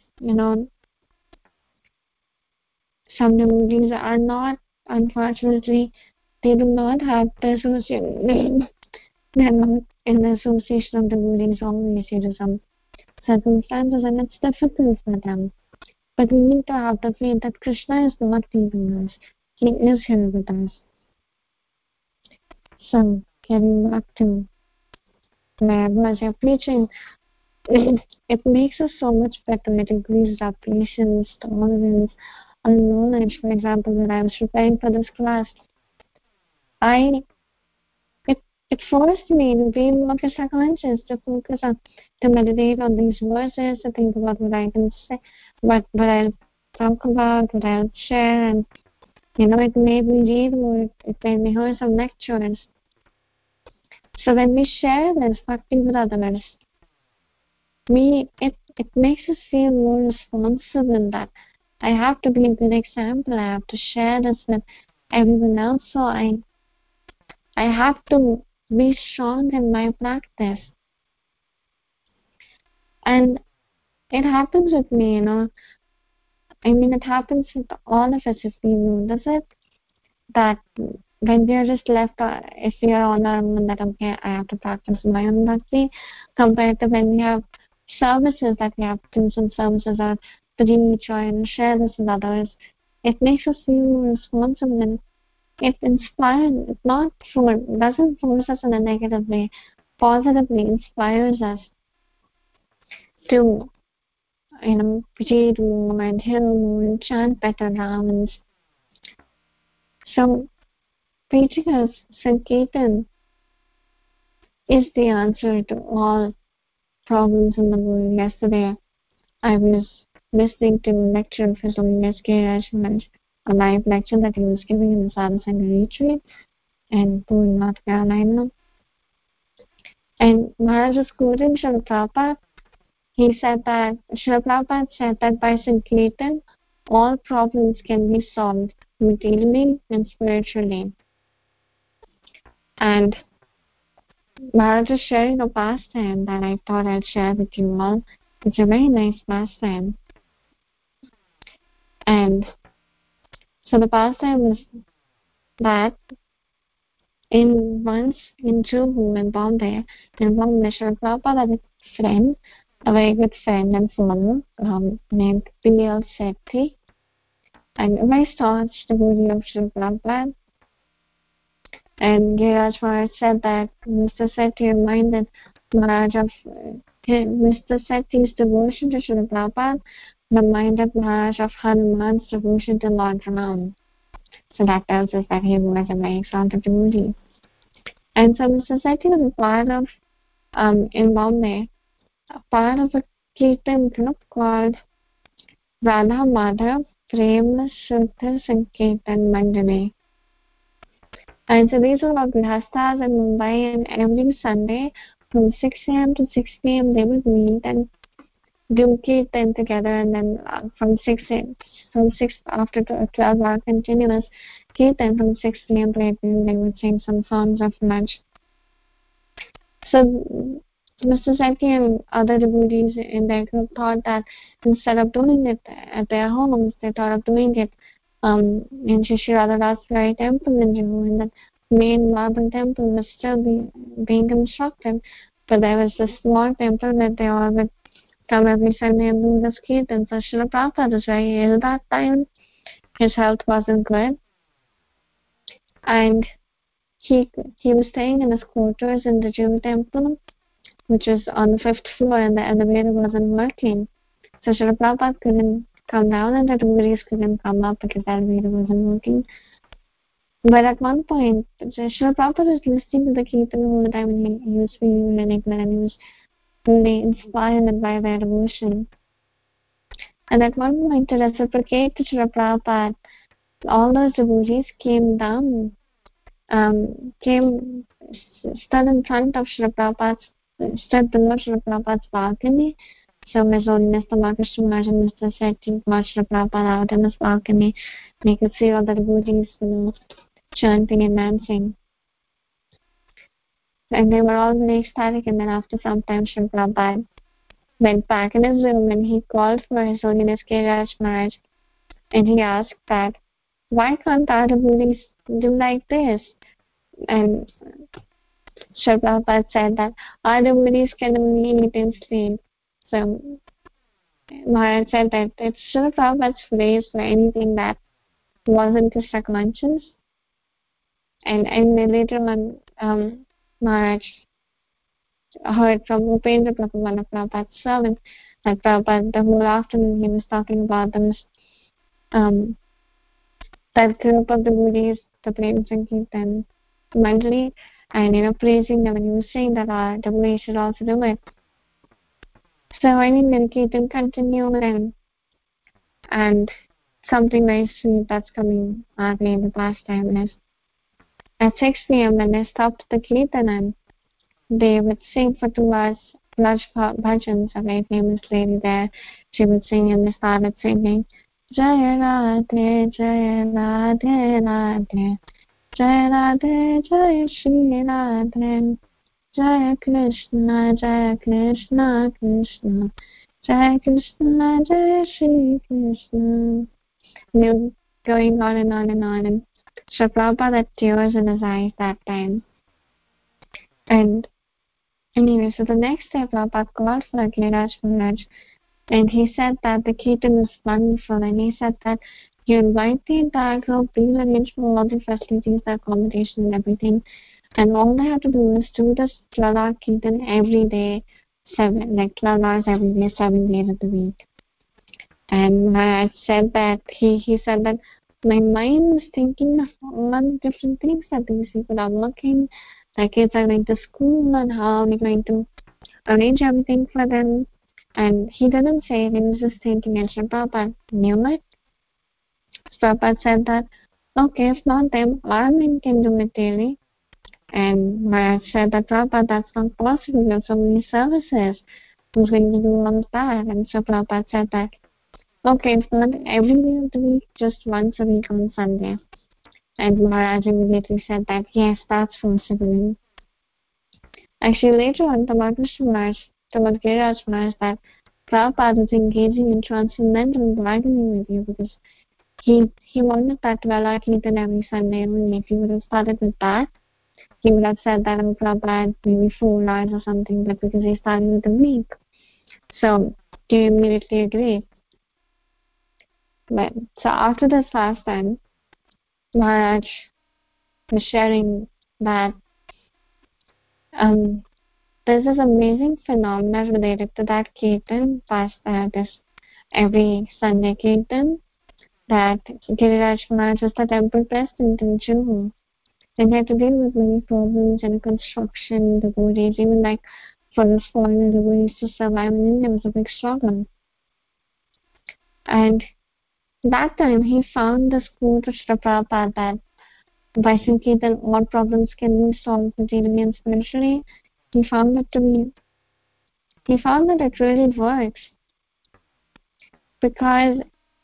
some devotees are not, unfortunately, they do not have the association. They are not in the association of devotees always due to some circumstances, and it's difficult for them. But we need to have the faith that Krishna is not leaving us. He is here with us. So, getting back to where I was preaching, it makes us so much better. It increases our patience, tolerance, our knowledge. For example, when I was preparing for this class, it forced me to be more Krishna conscious, to focus on, to meditate on these verses, to think about what I can say, what I'll talk about, what I'll share, and it made me read more, it made me hear some lectures. So when we share this bhakti with others, it makes us feel more responsible, that I have to be a good example. I have to share this with everyone else. So I have to be strong in my practice. And it happens with me, it happens with all of us if we notice it, that when we are just left, if we are on our own, that okay, I have to practice my own bhakti, compared to when we have services that we have to do, some services are preach or share this with others, it makes us feel more responsible, and it inspires, doesn't force us in a negative way, positively inspires us to read more and hear more and chant better rounds. So preaching as Sankirtan is the answer to all problems in the world. Yesterday, I was listening to a lecture of His Holiness K. Raj Maharaj, a live lecture that he was giving in the Sadhu Sangha retreat in Boone, North Carolina. And Maharaj was quoting Srila Prabhupada. He said that Srila Prabhupada said that by Sankirtan, all problems can be solved materially and spiritually. And Maharaj is sharing a pastime that I thought I'd share with you all. It's a very nice pastime. And so the pastime was that once in Juhu in Bombay, Srila Prabhupada had a friend, a very good friend and follower named P.L. Sethi, and a very staunch devotee of Srila Prabhupada. And Giriraj Maharaj said that Mr. Sethi reminded Maharaj of Mr. Sethi's devotion to Srila Prabhupada, reminded Maharaj of Hanuman's devotion to Lord Ram. So that tells us that he was a very exalted devotee. And so Mr. Sethi was a part of, in Bombay, a part of a Kirtan group called Radha Madhav Prema Shuddha Sankirtan Mandali. And so these were all grihasthas in Mumbai, and every Sunday from 6 a.m. to 6 p.m. they would meet and do Kirtan together, and then from 6 after 12 hour continuous Kirtan from 6 p.m. to 8 p.m. they would sing some songs of Raj. So Mr. Sethi and other devotees in their group thought that instead of doing it at their homes, they thought of doing it in Shri Radha Rasari temple in Juhu, and the main marble temple was still being constructed, but there was this small temple that they all would come every Sunday and do this Kirtan. So Srila Prabhupada was very ill that time. His health wasn't good, and he was staying in his quarters in the Juhu temple, which was on the 5th floor, and the elevator wasn't working. So Srila Prabhupada couldn't come down, and the devotees couldn't come up because the elevator wasn't working. But at one point, Srila Prabhupada was listening to the Kirtan all the time, and he was feeling really good, and he was really inspired by their devotion. And at one point, to reciprocate to Srila Prabhupada, all those devotees came down, stood in front of Srila Prabhupada's, stood below Srila Prabhupada's balcony. So His Holiness Tamakashri Maharaj and Mr. Sethi brought Srila Prabhupada out in this balcony. We could see all the devotees, chanting and dancing. And they were all very ecstatic, and then after some time Srila Prabhupada went back in his room and he called for His Holiness K. Raj Maharaj, and he asked that, why can't our devotees do like this? And Srila Prabhupada said that our devotees can only eat and sleep. So Maharaj said that it's Srila Prabhupada's phrase for anything that wasn't Krishna conscious. And then later on, Maharaj heard from Upendra Prabhu, one of Prabhupada's servants, that Prabhupada, the whole afternoon, he was talking about this, that group of devotees, the Prema Sankirtan Mandali, and praising them, and he was saying that our devotees should also do it. So the Kirtan continued, and something very sweet that's coming our way in the pastime is at 6 p.m. when they stopped the Kirtan, and they would sing for 2 hours Raj bhajans. A very famous lady there, she would sing, and they started singing Jaya Radhe, Jaya Radhe, Radhe, Jaya Radhe, Jaya Shri Radhe, Jaya Krishna, Krishna, Jaya Krishna, Jaya Shri Krishna. And going on and on and on, and Srila Prabhupada had tears in his eyes that time. And anyway, so the next day Prabhupada called for Giriraj Maharaj, and he said that the Kirtan is wonderful, and he said that you invite the entire group, please arrange for all the facilities, the accommodation and everything, and all they have to do is do this 12-hour Kirtan every day, 12 hours every day, 7 days of the week. And Maharaj said that he said that my mind was thinking of all different things that these people are working. The kids are going to school, and how are we going to arrange everything for them. And he didn't say it, he was just thinking, and Srila Prabhupada knew it. Prabhupada said that, okay, if not them, our men can do it daily. And Maharaj said that, Prabhupada, that's not possible, you have so many services. Who's going to do all of that? And so Prabhupada said that, okay, it's not every day of the week, just once a week on Sunday. And Maharaj immediately said that, yes, that's possible. Actually, later on, Tamal Giriraj Maharaj, that Prabhupada is engaging in transcendental bargaining with you because he wanted that Vela Kirtan every Sunday only. If he would have started with that, he would have said that, oh, Prabhupada, maybe 4 hours or something, but because he started with the week. So, do you immediately agree? But, so after this last time, Maharaj was sharing that there's this amazing phenomena related to that Kirtan, this every Sunday Kirtan, that Giriraj Maharaj was the temple president in Juhu. And had to deal with many problems and construction, devotees, even like for the foreign devotees to survive in India was a big struggle. And that time he found this quote of Srila Prabhupada that by Sankirtan all problems can be solved materially and spiritually. He found that it really works. Because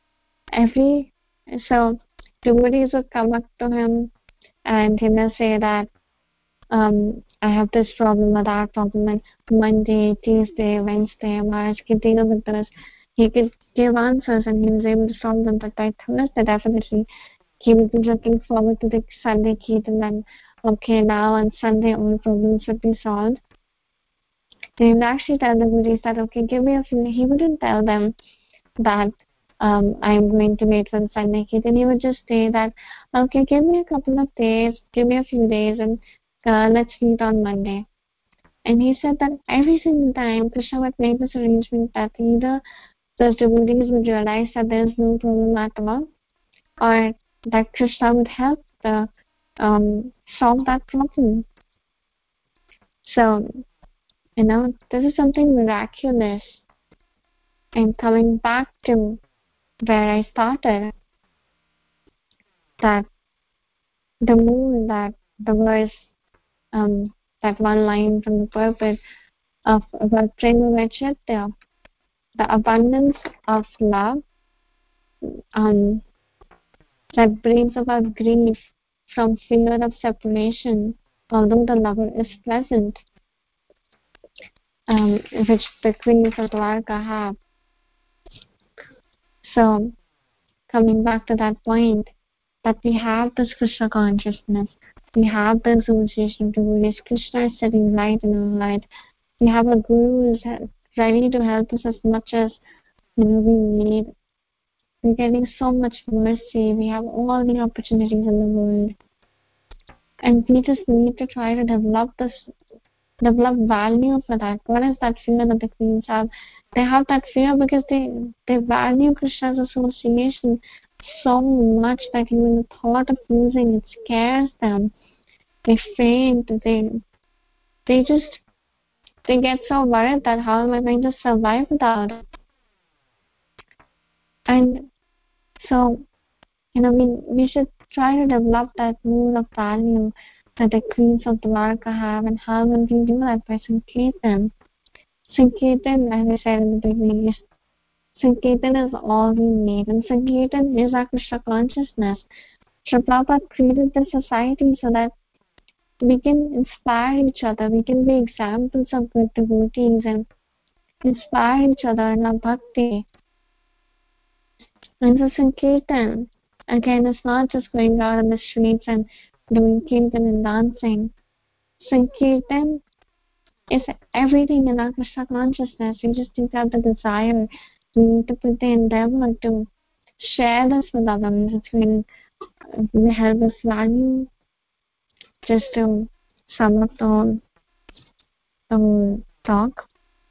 devotees would come up to him and he may say that I have this problem or that problem, and Monday, Tuesday, Wednesday, March, could deal with this. He could give answers and he was able to solve them, but by Thursday, definitely, he would be looking forward to the Sunday Kirtan and okay, now on Sunday all problems would be solved. They would actually tell the Gurus that, okay, give me a few. He wouldn't tell them that I'm going to wait for the Sunday Kirtan. He would just say that, okay, give me a couple of days, give me a few days, and let's meet on Monday. And he said that every single time Krishna would make this arrangement that either the devotees would realize that there is no problem at all, or that Krishna would help solve that problem. So, this is something miraculous. And coming back to where I started, that the moon, that the verse, that one line from the purport of about Prema Vaichyatya, the abundance of love that brings about grief from fear of separation, although the lover is present, which the queens of Dwarka have. So, coming back to that point, that we have this Krishna consciousness, we have the association of devotees, Krishna is sitting right in our light, we have a guru who is ready to help us as much as we need. We're getting so much mercy, we have all the opportunities in the world, and we just need to try to develop value for that. What is that fear that the queens have? They have that fear because they value Krishna's association so much that even the thought of losing it scares them. They faint, they get so worried that how am I going to survive without it? And so, we should try to develop that mood of value that the queens of Dwarka have. And how will we do that? By Sankirtan. Sankirtan, as I said in the beginning, Sankirtan is all we need. And Sankirtan is our Krishna consciousness. Srila Prabhupada created the society so that we can inspire each other. We can be examples of good devotees and inspire each other in our bhakti. And so Sankirtan, again, it's not just going out on the streets and doing kirtan and dancing. Sankirtan is everything in our Krishna consciousness. We just need to have the desire. We need to put the endeavor to share this with others. It's going to help us value. Just to sum up the whole talk,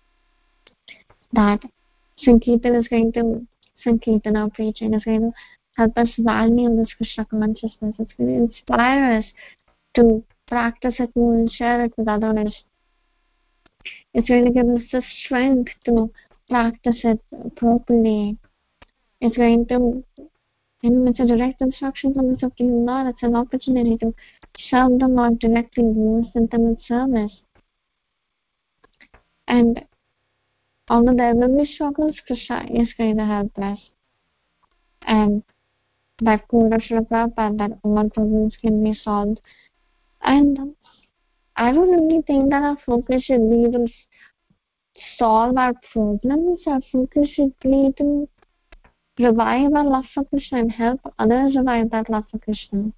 that Sankirtan preaching is going to help us value this Krishna consciousness. It's going to inspire us to practice it more and share it with others. It's going to give us the strength to practice it properly. It's going to, it's a direct instruction from the Supreme Lord. It's an opportunity to serve the Lord directly, the most intimate service. And although there will be struggles, Krishna is going to help us. And that quote of Srila Prabhupada, that all problems can be solved. And I don't really think that our focus should be to solve our problems. Our focus should be to revive our love for Krishna and help others revive that love for Krishna.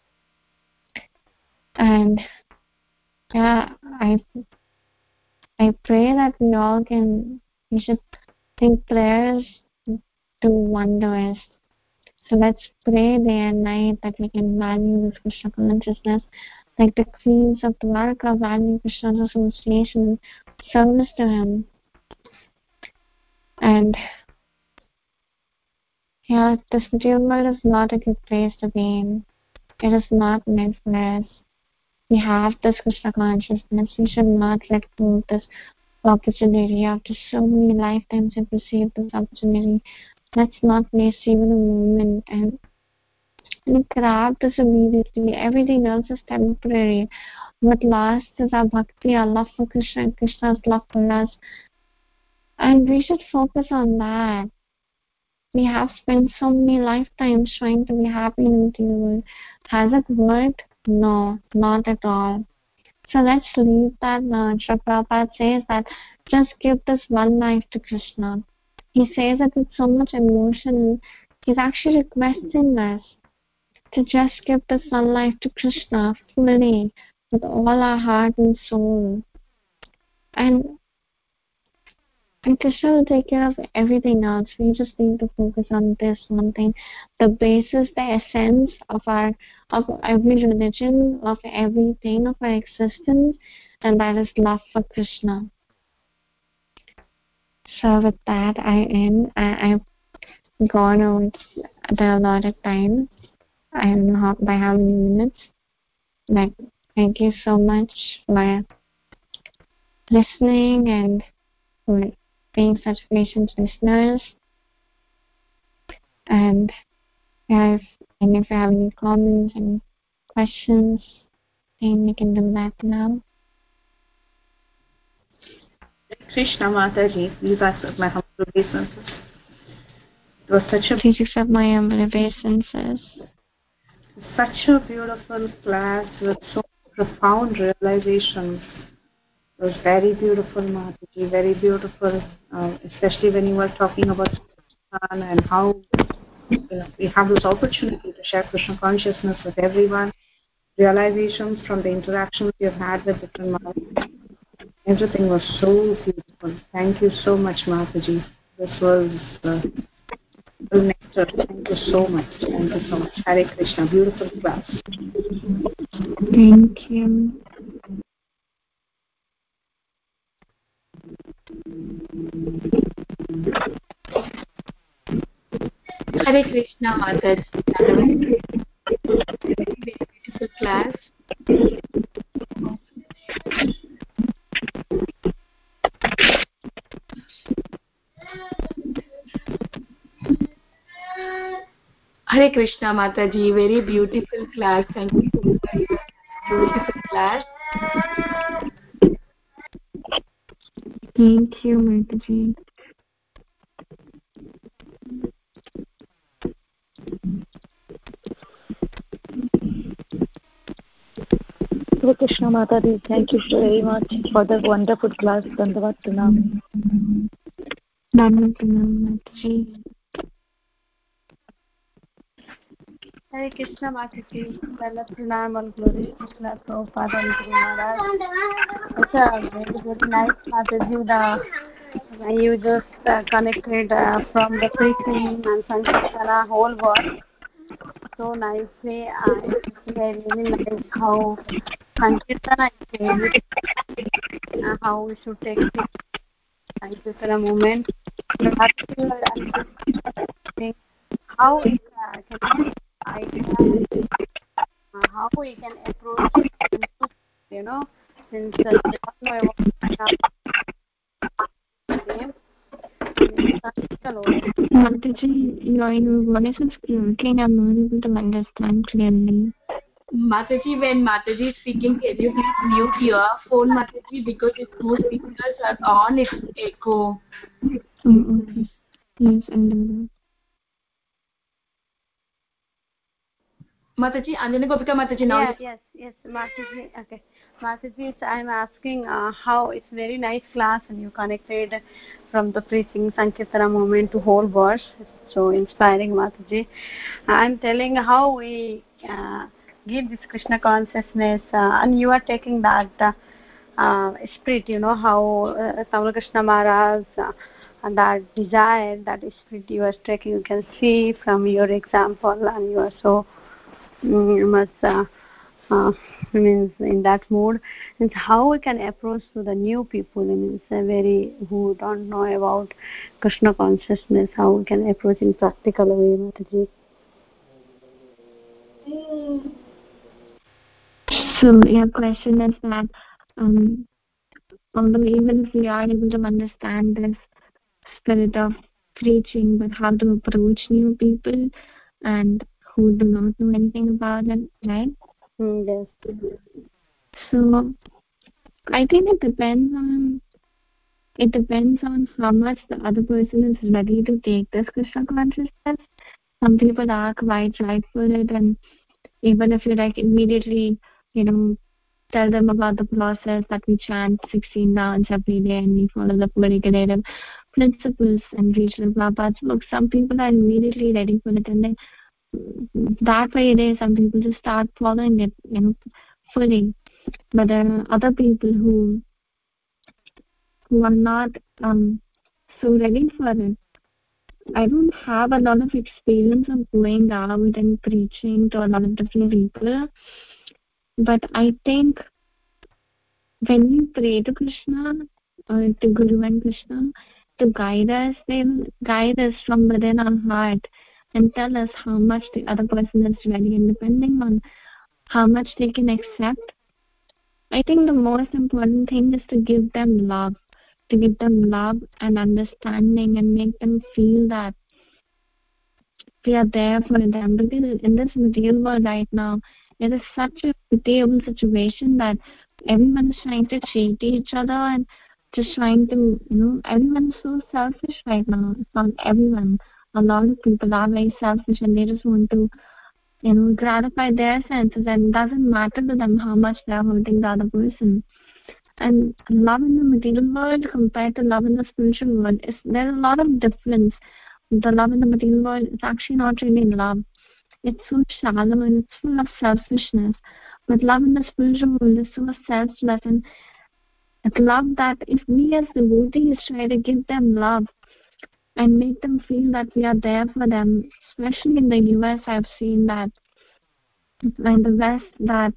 And yeah, I pray that we should think prayers do wonders. So let's pray day and night that we can value this Krishna consciousness, like the queens of Dwarka value Krishna's association and service to him. And yeah, this material world is not a good place to be in. It is not meant for us. We have this Krishna consciousness. We should not let go of this opportunity. After so many lifetimes we've received this opportunity, let's not waste even a moment and grab this immediately. Everything else is temporary. What lasts is our bhakti, our love for Krishna, and Krishna's love for us. And we should focus on that. We have spent so many lifetimes trying to be happy in the material world. Has it worked? No, not at all. So let's leave that now. Srila Prabhupada says that just give this one life to Krishna. He says it with so much emotion. He's actually requesting us to just give this one life to Krishna fully, with all our heart and soul. And Krishna will take care of everything else. We just need to focus on this one thing, the basis, the essence of every religion, of everything, of our existence, and that is love for Krishna. So with that, I've gone on the allotted time. I don't know by how many minutes. Like, thank you so much for listening and for being such patient listeners. And if you have any comments and questions, then you can do that now. Krishna Mataji, please accept my humble obeisances. It was such a Please accept my humble obeisances. Such a beautiful class with so profound realizations. It was very beautiful, Mataji, very beautiful, especially when you were talking about Krishna and how we have this opportunity to share Krishna consciousness with everyone, realizations from the interactions we have had with different Mataji. Everything was so beautiful. Thank you so much, Mataji. This was nectar. Thank you so much. Thank you so much. Hare Krishna. Beautiful class. Thank you. Hare Krishna, Mataji. Very beautiful class. Hare Krishna, Mataji. Very beautiful class. Thank you so much. Beautiful class. Thank you, Mataji. Hare Krishna Mataji, thank you very much for the wonderful class. Dandavat Pranam. Dandavat Pranam, Mataji. Hare Krishna Mataji, Dandavat Pranam, all glories to Srila Prabhupada and Guru Maharaj. It's a very, very nice Mataji. You just connected from the preaching and Sankirtana whole world so nicely. I really like how Sankirtana is very, how we should take it. Thank you for a moment. How we can approach it, since we all know about Mataji, your voice is breaking. I'm not able to understand clearly. Mataji, when Mataji is speaking, can you please mute your phone, Mataji, because if two speakers are on, it's echo. Oh, okay. Yes, I'll do that. Mataji, Anjana Gopika Mataji now. Yes, Mataji. Okay, Mataji, I'm asking how it's very nice class and you connected from the preaching Sankirtana movement to whole verse. It's so inspiring, Mataji. I'm telling how we give this Krishna consciousness and you are taking that spirit, how Tamil Krishna Maharaj and that desire, that spirit you are taking, you can see from your example, and you are so much means in that mood. And how we can approach to the new people, means very who don't know about Krishna consciousness, how we can approach in practical way, Mataji. So your question is that although even if we are able to understand this spirit of preaching, but how to approach new people and who do not know anything about it, right? Yes. So I think it depends on how much the other person is ready to take this Krishna consciousness. Some people are quite right for it, and even if you like immediately, tell them about the process that we chant 16 rounds every day and we follow the Purikadaram principles and reach the Prabhupada's book. Some people are immediately ready for it, and then that very day some people just start following it, fully. But there are other people who are not so ready for it. I don't have a lot of experience of going out and preaching to a lot of different people, but I think when we pray to Krishna or to Guru and Krishna to guide us, they will guide us from within our heart and tell us how much the other person is ready, and depending on how much they can accept. I think the most important thing is to give them love and understanding and make them feel that we are there for them, because in this material world right now, it is such a pitiable situation that everyone is trying to cheat each other and just trying to, everyone is so selfish right now. It's not everyone. A lot of people are very selfish and they just want to, gratify their senses, and it doesn't matter to them how much they are hurting the other person. And love in the material world compared to love in the spiritual world, there's a lot of difference. The love in the material world is actually not really love. It's so shallow and it's full of selfishness. But love in the spiritual world is so selfless, and it's love that if we as devotees try to give them love and make them feel that we are there for them, especially in the US, I've seen that in the West that,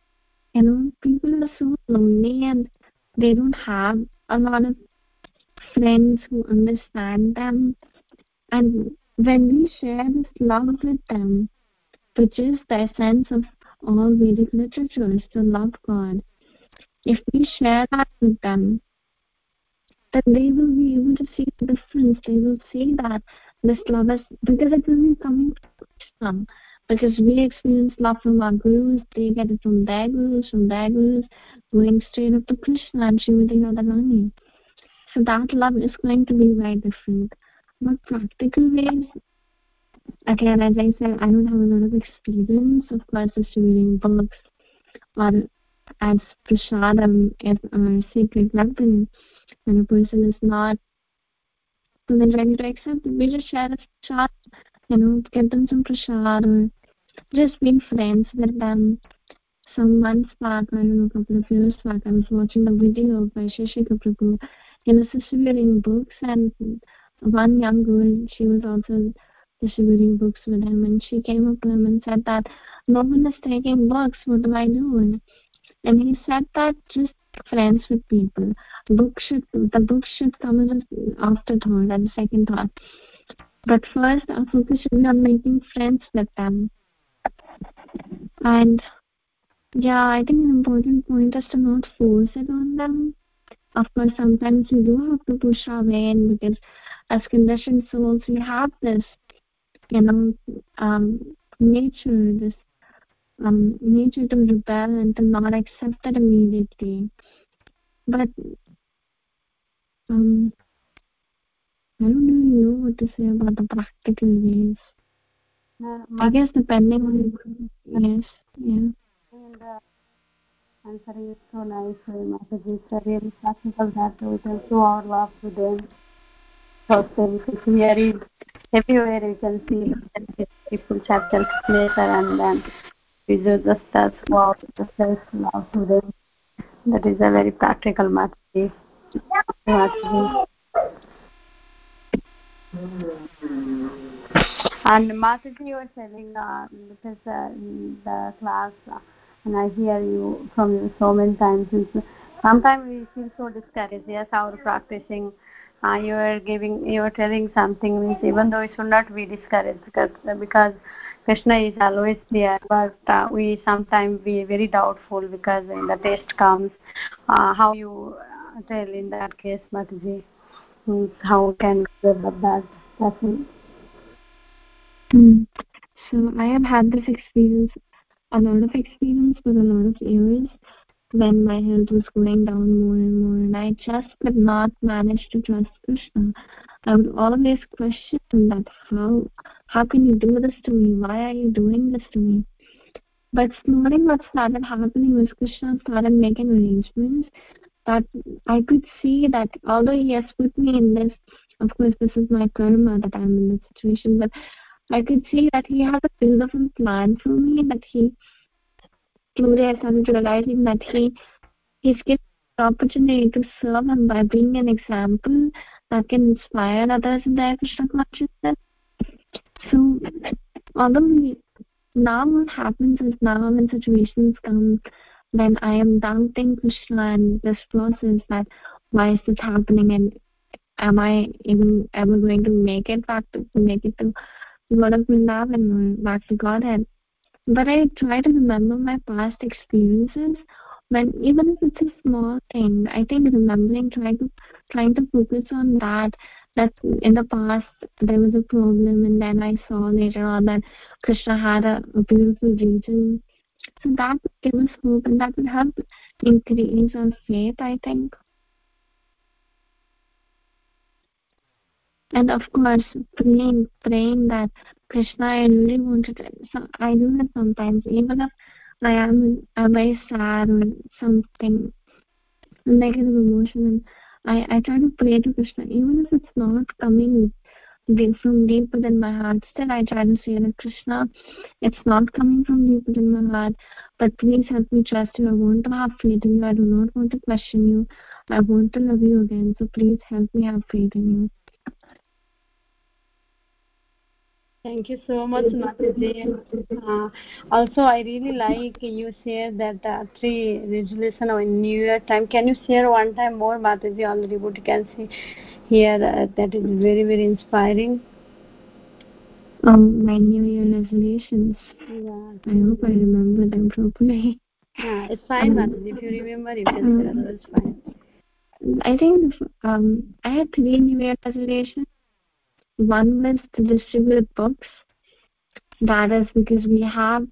people are so lonely and they don't have a lot of friends who understand them. And when we share this love with them, which is the essence of all Vedic literature, is to love God, if we share that with them, then they will be able to see the difference. They will see that this love is, because it will be coming from Krishna. Because we experience love from our gurus, they get it from their gurus, going straight up to Krishna and Srimati Radharani. So that love is going to be very different. But practical ways, again, as I said, I don't have a lot of experience, of course, distributing books or as prasadam if sacred weapon, when a person is not ready to accept it, we just share a prasad, give them some prasad, or just be friends with them. Some months back, I don't know, a couple of years back, I was watching a video by Shashika Prabhu. He was distributing books, and one young girl, she was also distributing books with him, and she came up to him and said that no one is taking books, what do I do? And he said that just friends with people. The book should come as an afterthought and second thought. But first, our focus should be on making friends with them. And yeah, I think an important point is to not force it on them. Of course, sometimes you do have to push our way in, because as conditioned souls, we have this, nature, this nature to rebel and to not accept it immediately. But I don't really know what to say about the practical ways. I guess depending on yes, yeah. And answering is so nice, Mataji. It's really practical that we can show our love to them. So everywhere you can see that people have self-nature, and then we do just as wow, the self-love to them. That is a very practical Mataji. And Mataji, you were telling because the class, and I hear you from you so many times. Sometimes we feel so discouraged. Yes, our practicing. You were telling something means even though we should not be discouraged because Krishna is always there, but we sometimes be very doubtful because when the test comes, how you tell in that case, Mataji, how can we develop that? So I have had this experience, a lot of experience for a lot of years, when my health was going down more and more, and I just could not manage to trust Krishna. I would always question that how can you do this to me? Why are you doing this to me? But slowly what started happening was Krishna started making arrangements that I could see that although he has put me in this, of course this is my karma that I'm in this situation, but I could see that he has a beautiful plan for me, that slowly I started realizing that he's given the opportunity to serve him by being an example that can inspire others in their Krishna consciousness. So although now what happens is, now when situations come when I am doubting Krishna and this process, that why is this happening, and am I even ever going to make it to Lord of Vrindavan or back to Godhead? But I try to remember my past experiences, when even if it's a small thing, I think remembering, trying to focus on that in the past there was a problem, and then I saw later on that Krishna had a beautiful reason. So that would give us hope, and that would help increase our faith, I think. And of course, praying that Krishna, I really wanted to. So I do that sometimes, even if I'm very sad or something negative emotion, and I try to pray to Krishna, even if it's not coming from deep within my heart. Still, I try to say that Krishna, it's not coming from deep within my heart, but please help me trust you. I want to have faith in you. I do not want to question you. I want to love you again. So please help me have faith in you. Thank you so much, Mataji. Also, I really like you share that 3 resolution on New Year time. Can you share one time more, Mataji? Already what you can see here, that is very, very inspiring. My New Year resolutions. Yeah. I hope I remember them properly. It's fine, Mataji. If you remember, you can share. That's fine. I think I had 3 New Year resolutions. One was to distribute books. That is because we have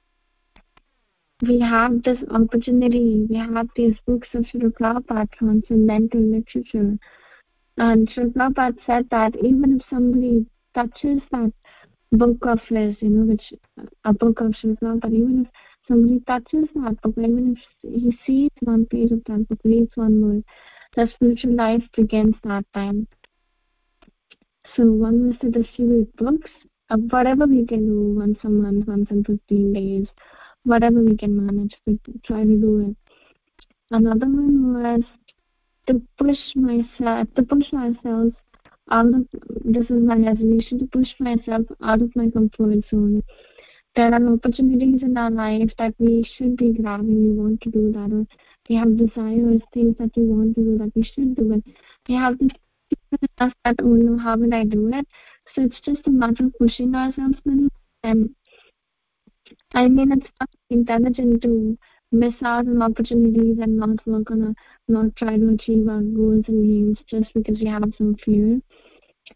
this opportunity. We have these books of Srila Prabhupada, transcendental literature. And Srila Prabhupada said that even if somebody touches that book of his, which a book of Srila Prabhupada, even if somebody touches that book, even if he sees one page of that book, reads one word, the spiritual life begins that time. So one was to distribute books, whatever we can do, once a month, once in 15 days, whatever we can manage, we try to do it. Another one was to push ourselves out of, this is my resolution, to push myself out of my comfort zone. There are opportunities in our lives that we should be grabbing, we want to do that, or we have desires, things that we want to do, that we should do it. We have this us that, oh no, how will I do it? So it's just a matter of pushing ourselves a little. And I mean, it's not intelligent to miss out on opportunities and not work on not try to achieve our goals and aims just because we have some fear.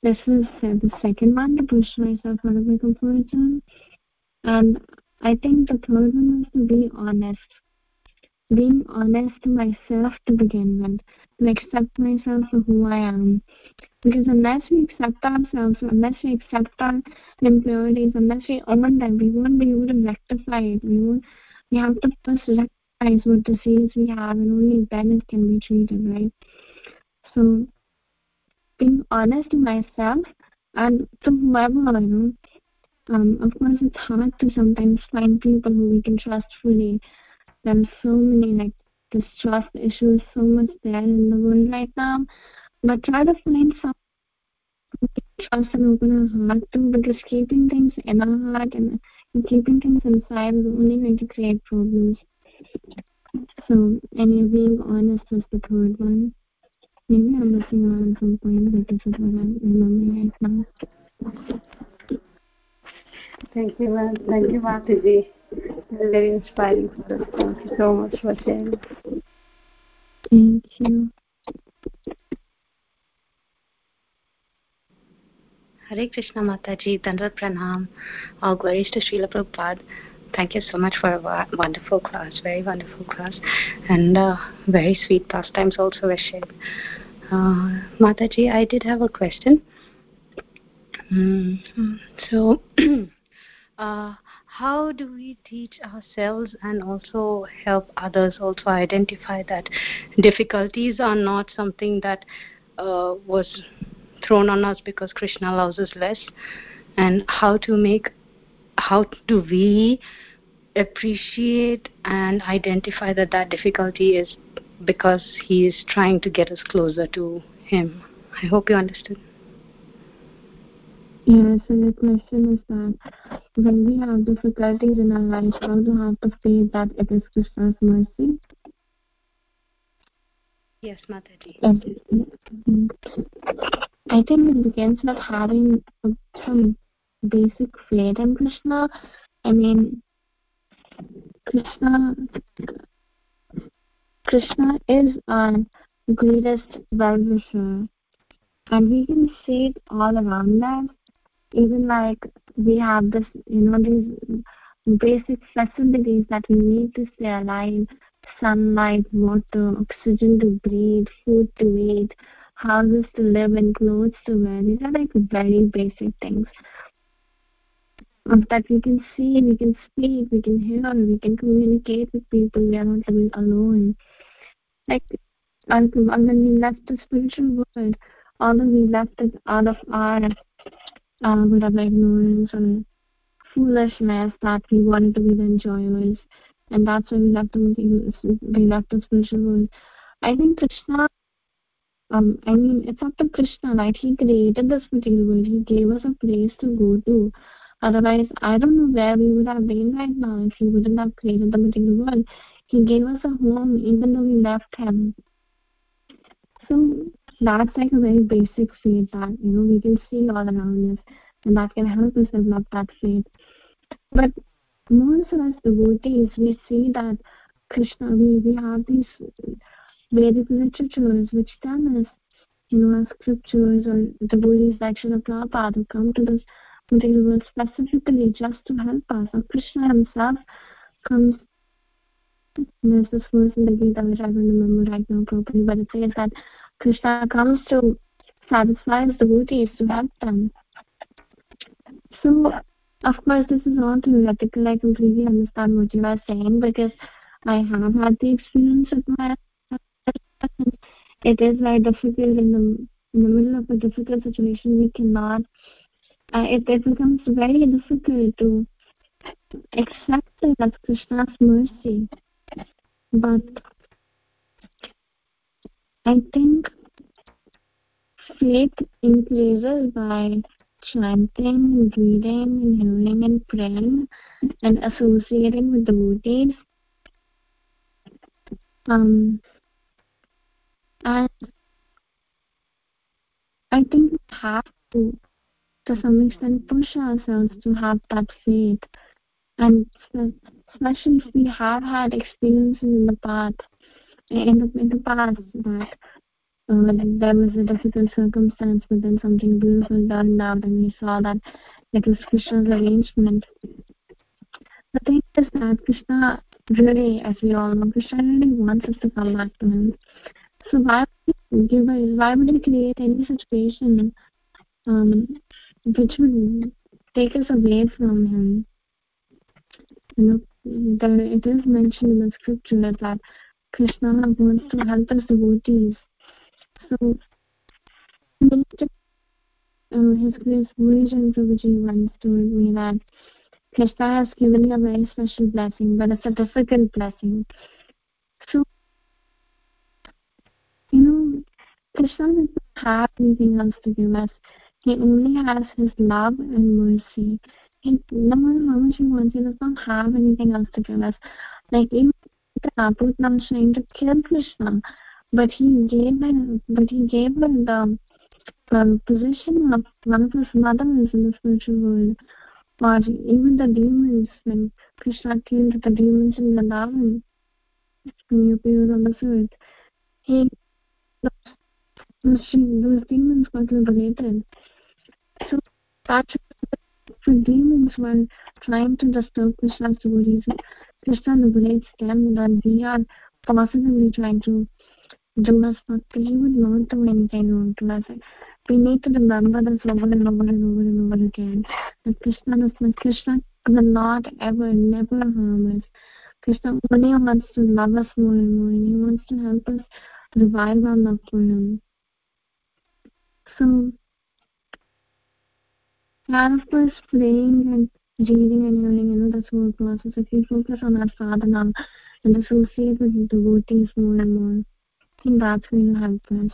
this is the second one, to push myself out of my comfort zone. And I think the third one was to be honest. Being honest to myself to begin with, to accept myself for who I am. Because unless we accept ourselves, unless we accept our impurities, unless we own them, we won't be able to rectify it. We have to first recognize what disease we have, and only then it can be treated, right? So being honest to myself and to whoever I know. Of course, it's hard to sometimes find people who we can trust fully. There are so many distrust issues, so much there in the world right now. But try to find some who can trust and open our heart to, because keeping things in our heart and keeping things inside is only going to create problems. So, being honest was the third one. Maybe I'm missing out on some point, but this is what I'm remembering right now. Thank you, ma'am. Thank you, Mataji. Very inspiring for us. Thank you so much for sharing. Thank you. Hare Krishna Mataji, Dandavat Pranam. All glories to Srila Prabhupada. Thank you so much for a wonderful class, very wonderful class, and very sweet pastimes also were shared. Mataji, I did have a question. So, how do we teach ourselves and also help others also identify that difficulties are not something that was thrown on us because Krishna loves us less, and how do we appreciate and identify that difficulty is because he is trying to get us closer to him? I hope you understood. Yeah, so the question is that when we have difficulties in our lives, how to have the faith that it is Krishna's mercy? Yes, Mataji. I think it begins with having some basic faith in Krishna. I mean, Krishna is our greatest well-wisher, and we can see it all around us. Even we have this, these basic facilities that we need to stay alive: sunlight, water, oxygen to breathe, food to eat, houses to live in, clothes to wear. These are very basic things that we can see, we can speak, we can hear, we can communicate with people. We are not living alone. And when we left the spiritual world, although we left it out of our whatever ignorance and foolishness, that we wanted to be the enjoyers, and that's why we left the spiritual world. I think Krishna, it's up to Krishna, right? He created this material world. He gave us a place to go to. Otherwise, I don't know where we would have been right now if he wouldn't have created the material world. He gave us a home even though we left him. So that's a very basic faith that we can see all around us, and that can help us develop that faith. But more so as devotees, we see that Krishna, we have these Vedic literatures which tell us, as scriptures or devotees like Srila Prabhupada who come to this material world specifically just to help us. Or Krishna himself comes. There's this verse in the Gita which I don't remember right now properly, but it says that Krishna comes to satisfy his devotees, to help them. So, of course, this is all theoretical. I completely understand what you are saying because I have had the experience with my husband. It is very difficult in the middle of a difficult situation. We cannot. It becomes very difficult to accept it as Krishna's mercy. But I think faith increases by chanting, reading, hearing, and praying, and associating with devotees. And I think we have to some extent, push ourselves to have that faith. And especially if we have had experiences in the past, that there was a difficult circumstance, but then something beautiful turned out, and we saw that it was Krishna's arrangement. The thing is that Krishna really, as we all know, Krishna really wants us to come back to him. So why would he create any situation which would take us away from him? It is mentioned in the scripture that Krishna wants to help us devotees. So His Grace Bhujan Prabhuji once told me that Krishna has given you a very special blessing, but it's a difficult blessing. So, Krishna doesn't have anything else to give us. He only has his love and mercy. No matter how much he wants, he does not have anything else to give us. Like even Apu was trying to kill Krishna, but he gave her the position of one of his mothers in the spiritual world. Or even the demons, when Krishna killed the demons in Vrindavan, when he appeared on this earth, those demons got liberated. So that the demons were trying to disturb Krishna's devotees. Krishna liberates them, that we are positively trying to do us, but he would not do anything wrong to us. We need to remember this over and over and over and over again. That Krishna will not ever, never harm us. Krishna only wants to love us more and more, and he wants to help us revive our love for him. So, and of course, praying and reading and learning, this whole process, if we focus on our sadhana and associate with devotees more and more, I think that's going to help us.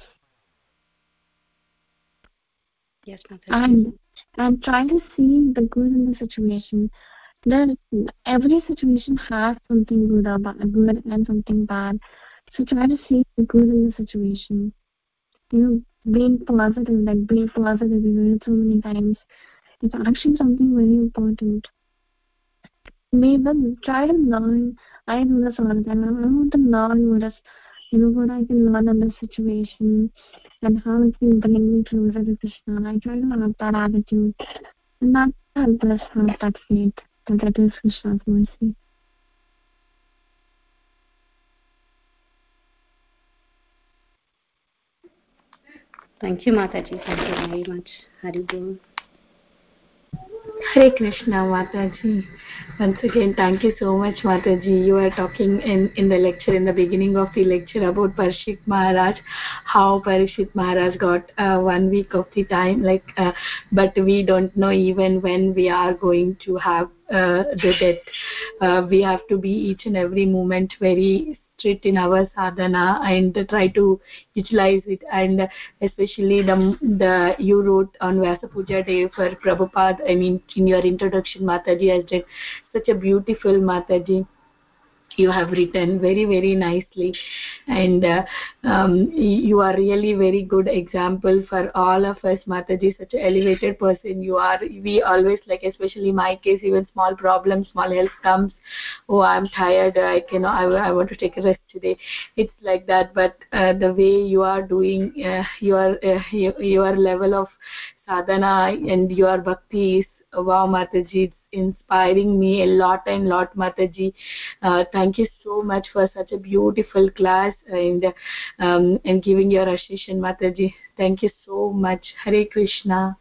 Yes, Mataji. And try to see the good in the situation. Every situation has something good and something bad. So try to see the good in the situation. Being positive, we heard so many times. It's actually something very important. Maybe try to learn. I do this all the time. I want to learn what I can learn in this situation and how it can bring me closer to Krishna. I try to have that attitude, and that helps us have that faith that is Krishna's mercy. Thank you, Mataji. Thank you very much. Haribol. Hare Krishna, Mataji. Once again, thank you so much, Mataji. You are talking in the lecture, in the beginning of the lecture, about Parikshit Maharaj, how Parikshit Maharaj got 1 week of the time, but we don't know even when we are going to have the death. We have to be each and every moment very strict in our sadhana and try to utilize it, and especially the you wrote on Vyasa Puja Day for Prabhupada. I mean, in your introduction, Mataji has done such a beautiful, Mataji. You have written very, very nicely, and you are really very good example for all of us, Mataji. Such an elevated person you are. We always, especially my case, even small problems, small health comes, oh, I'm tired, I want to take a rest today. It's like that, but the way you are doing your level of sadhana and your bhakti is, wow, Mataji, it's inspiring me a lot, Mataji. Thank you so much for such a beautiful class and giving your association, Mataji. Thank you so much. Hare Krishna.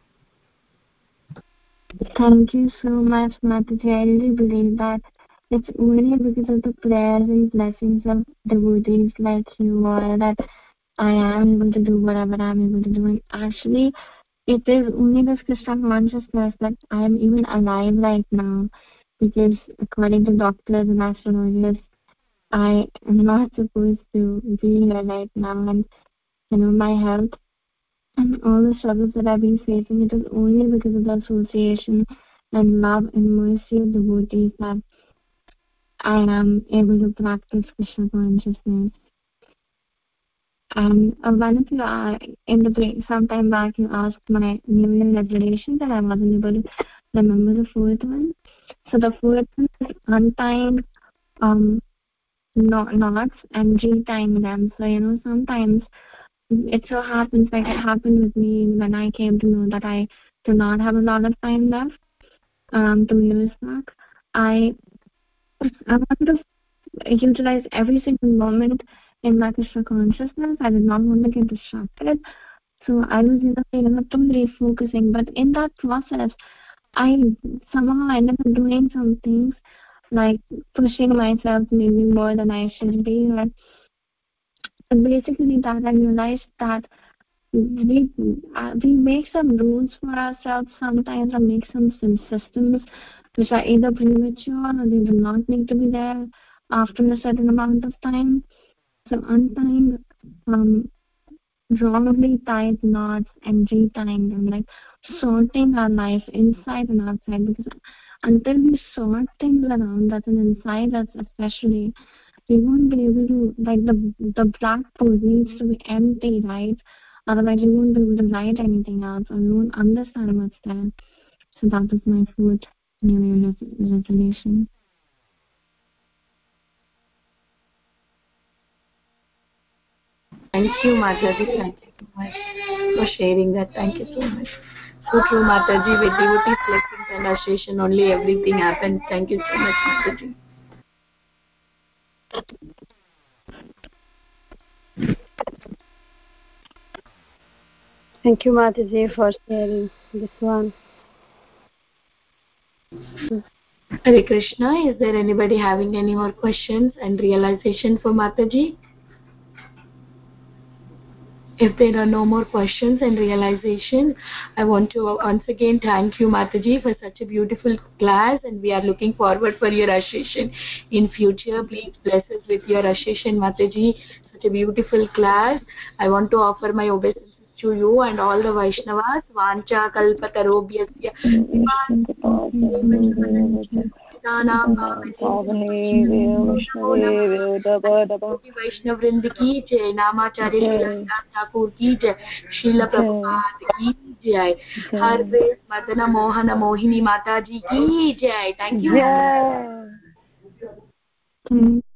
Thank you so much, Mataji. I really believe that it's only because of the prayers and blessings of devotees like you are that I am able to do whatever I'm able to do. And actually, it is only this Krishna consciousness that I am even alive right now, because according to doctors and astrologers, I am not supposed to be here right now, and my health and all the struggles that I've been facing, it is only because of the association and love and mercy of devotees that I am able to practice Krishna consciousness. And one of you, sometime back, you asked my New Year resolution that I wasn't able to remember the fourth one. So the fourth one is untying knots and retying them. So sometimes it so happens like it happened with me when I came to know that I do not have a lot of time left. 2 years back, I wanted to utilize every single moment in my Krishna consciousness. I did not want to get distracted. So I was in the feeling of totally focusing. But in that process, I somehow ended up doing some things like pushing myself maybe more than I should be. And basically that I realized that we make some rules for ourselves sometimes, or make some systems which are either premature or they do not need to be there after a certain amount of time. So untying wrongly tied knots and retying them, like sorting our life inside and outside, because until we sort things around us and inside us especially, we won't be able to, like the blackboard needs to be empty, right? Otherwise we won't be able to write anything else, or we won't understand what's there. So that was my fourth New Year resolution. Thank you, Mataji. Thank you so much for sharing that. Thank you so much. So true, Mataji. With devotee blessings and association, only everything happens. Thank you so much, Mataji. Thank you, Mataji, for sharing this one. Hare Krishna. Is there anybody having any more questions and realization for Mataji? If there are no more questions and realization, I want to once again thank you, Mataji, for such a beautiful class, and we are looking forward for your association in future. Please bless us with your association, Mataji. Such a beautiful class. I want to offer my obeisances to you and all the Vaishnavas. Vancha kalpatarobhyasya वैष्णव वृंद की जय. नामाचार्य श्रीलाल ठाकुर की जय. श्रील प्रभुपाद की जय. Her grace Madan Mohan Mohini Mata ji की जय. Thank you.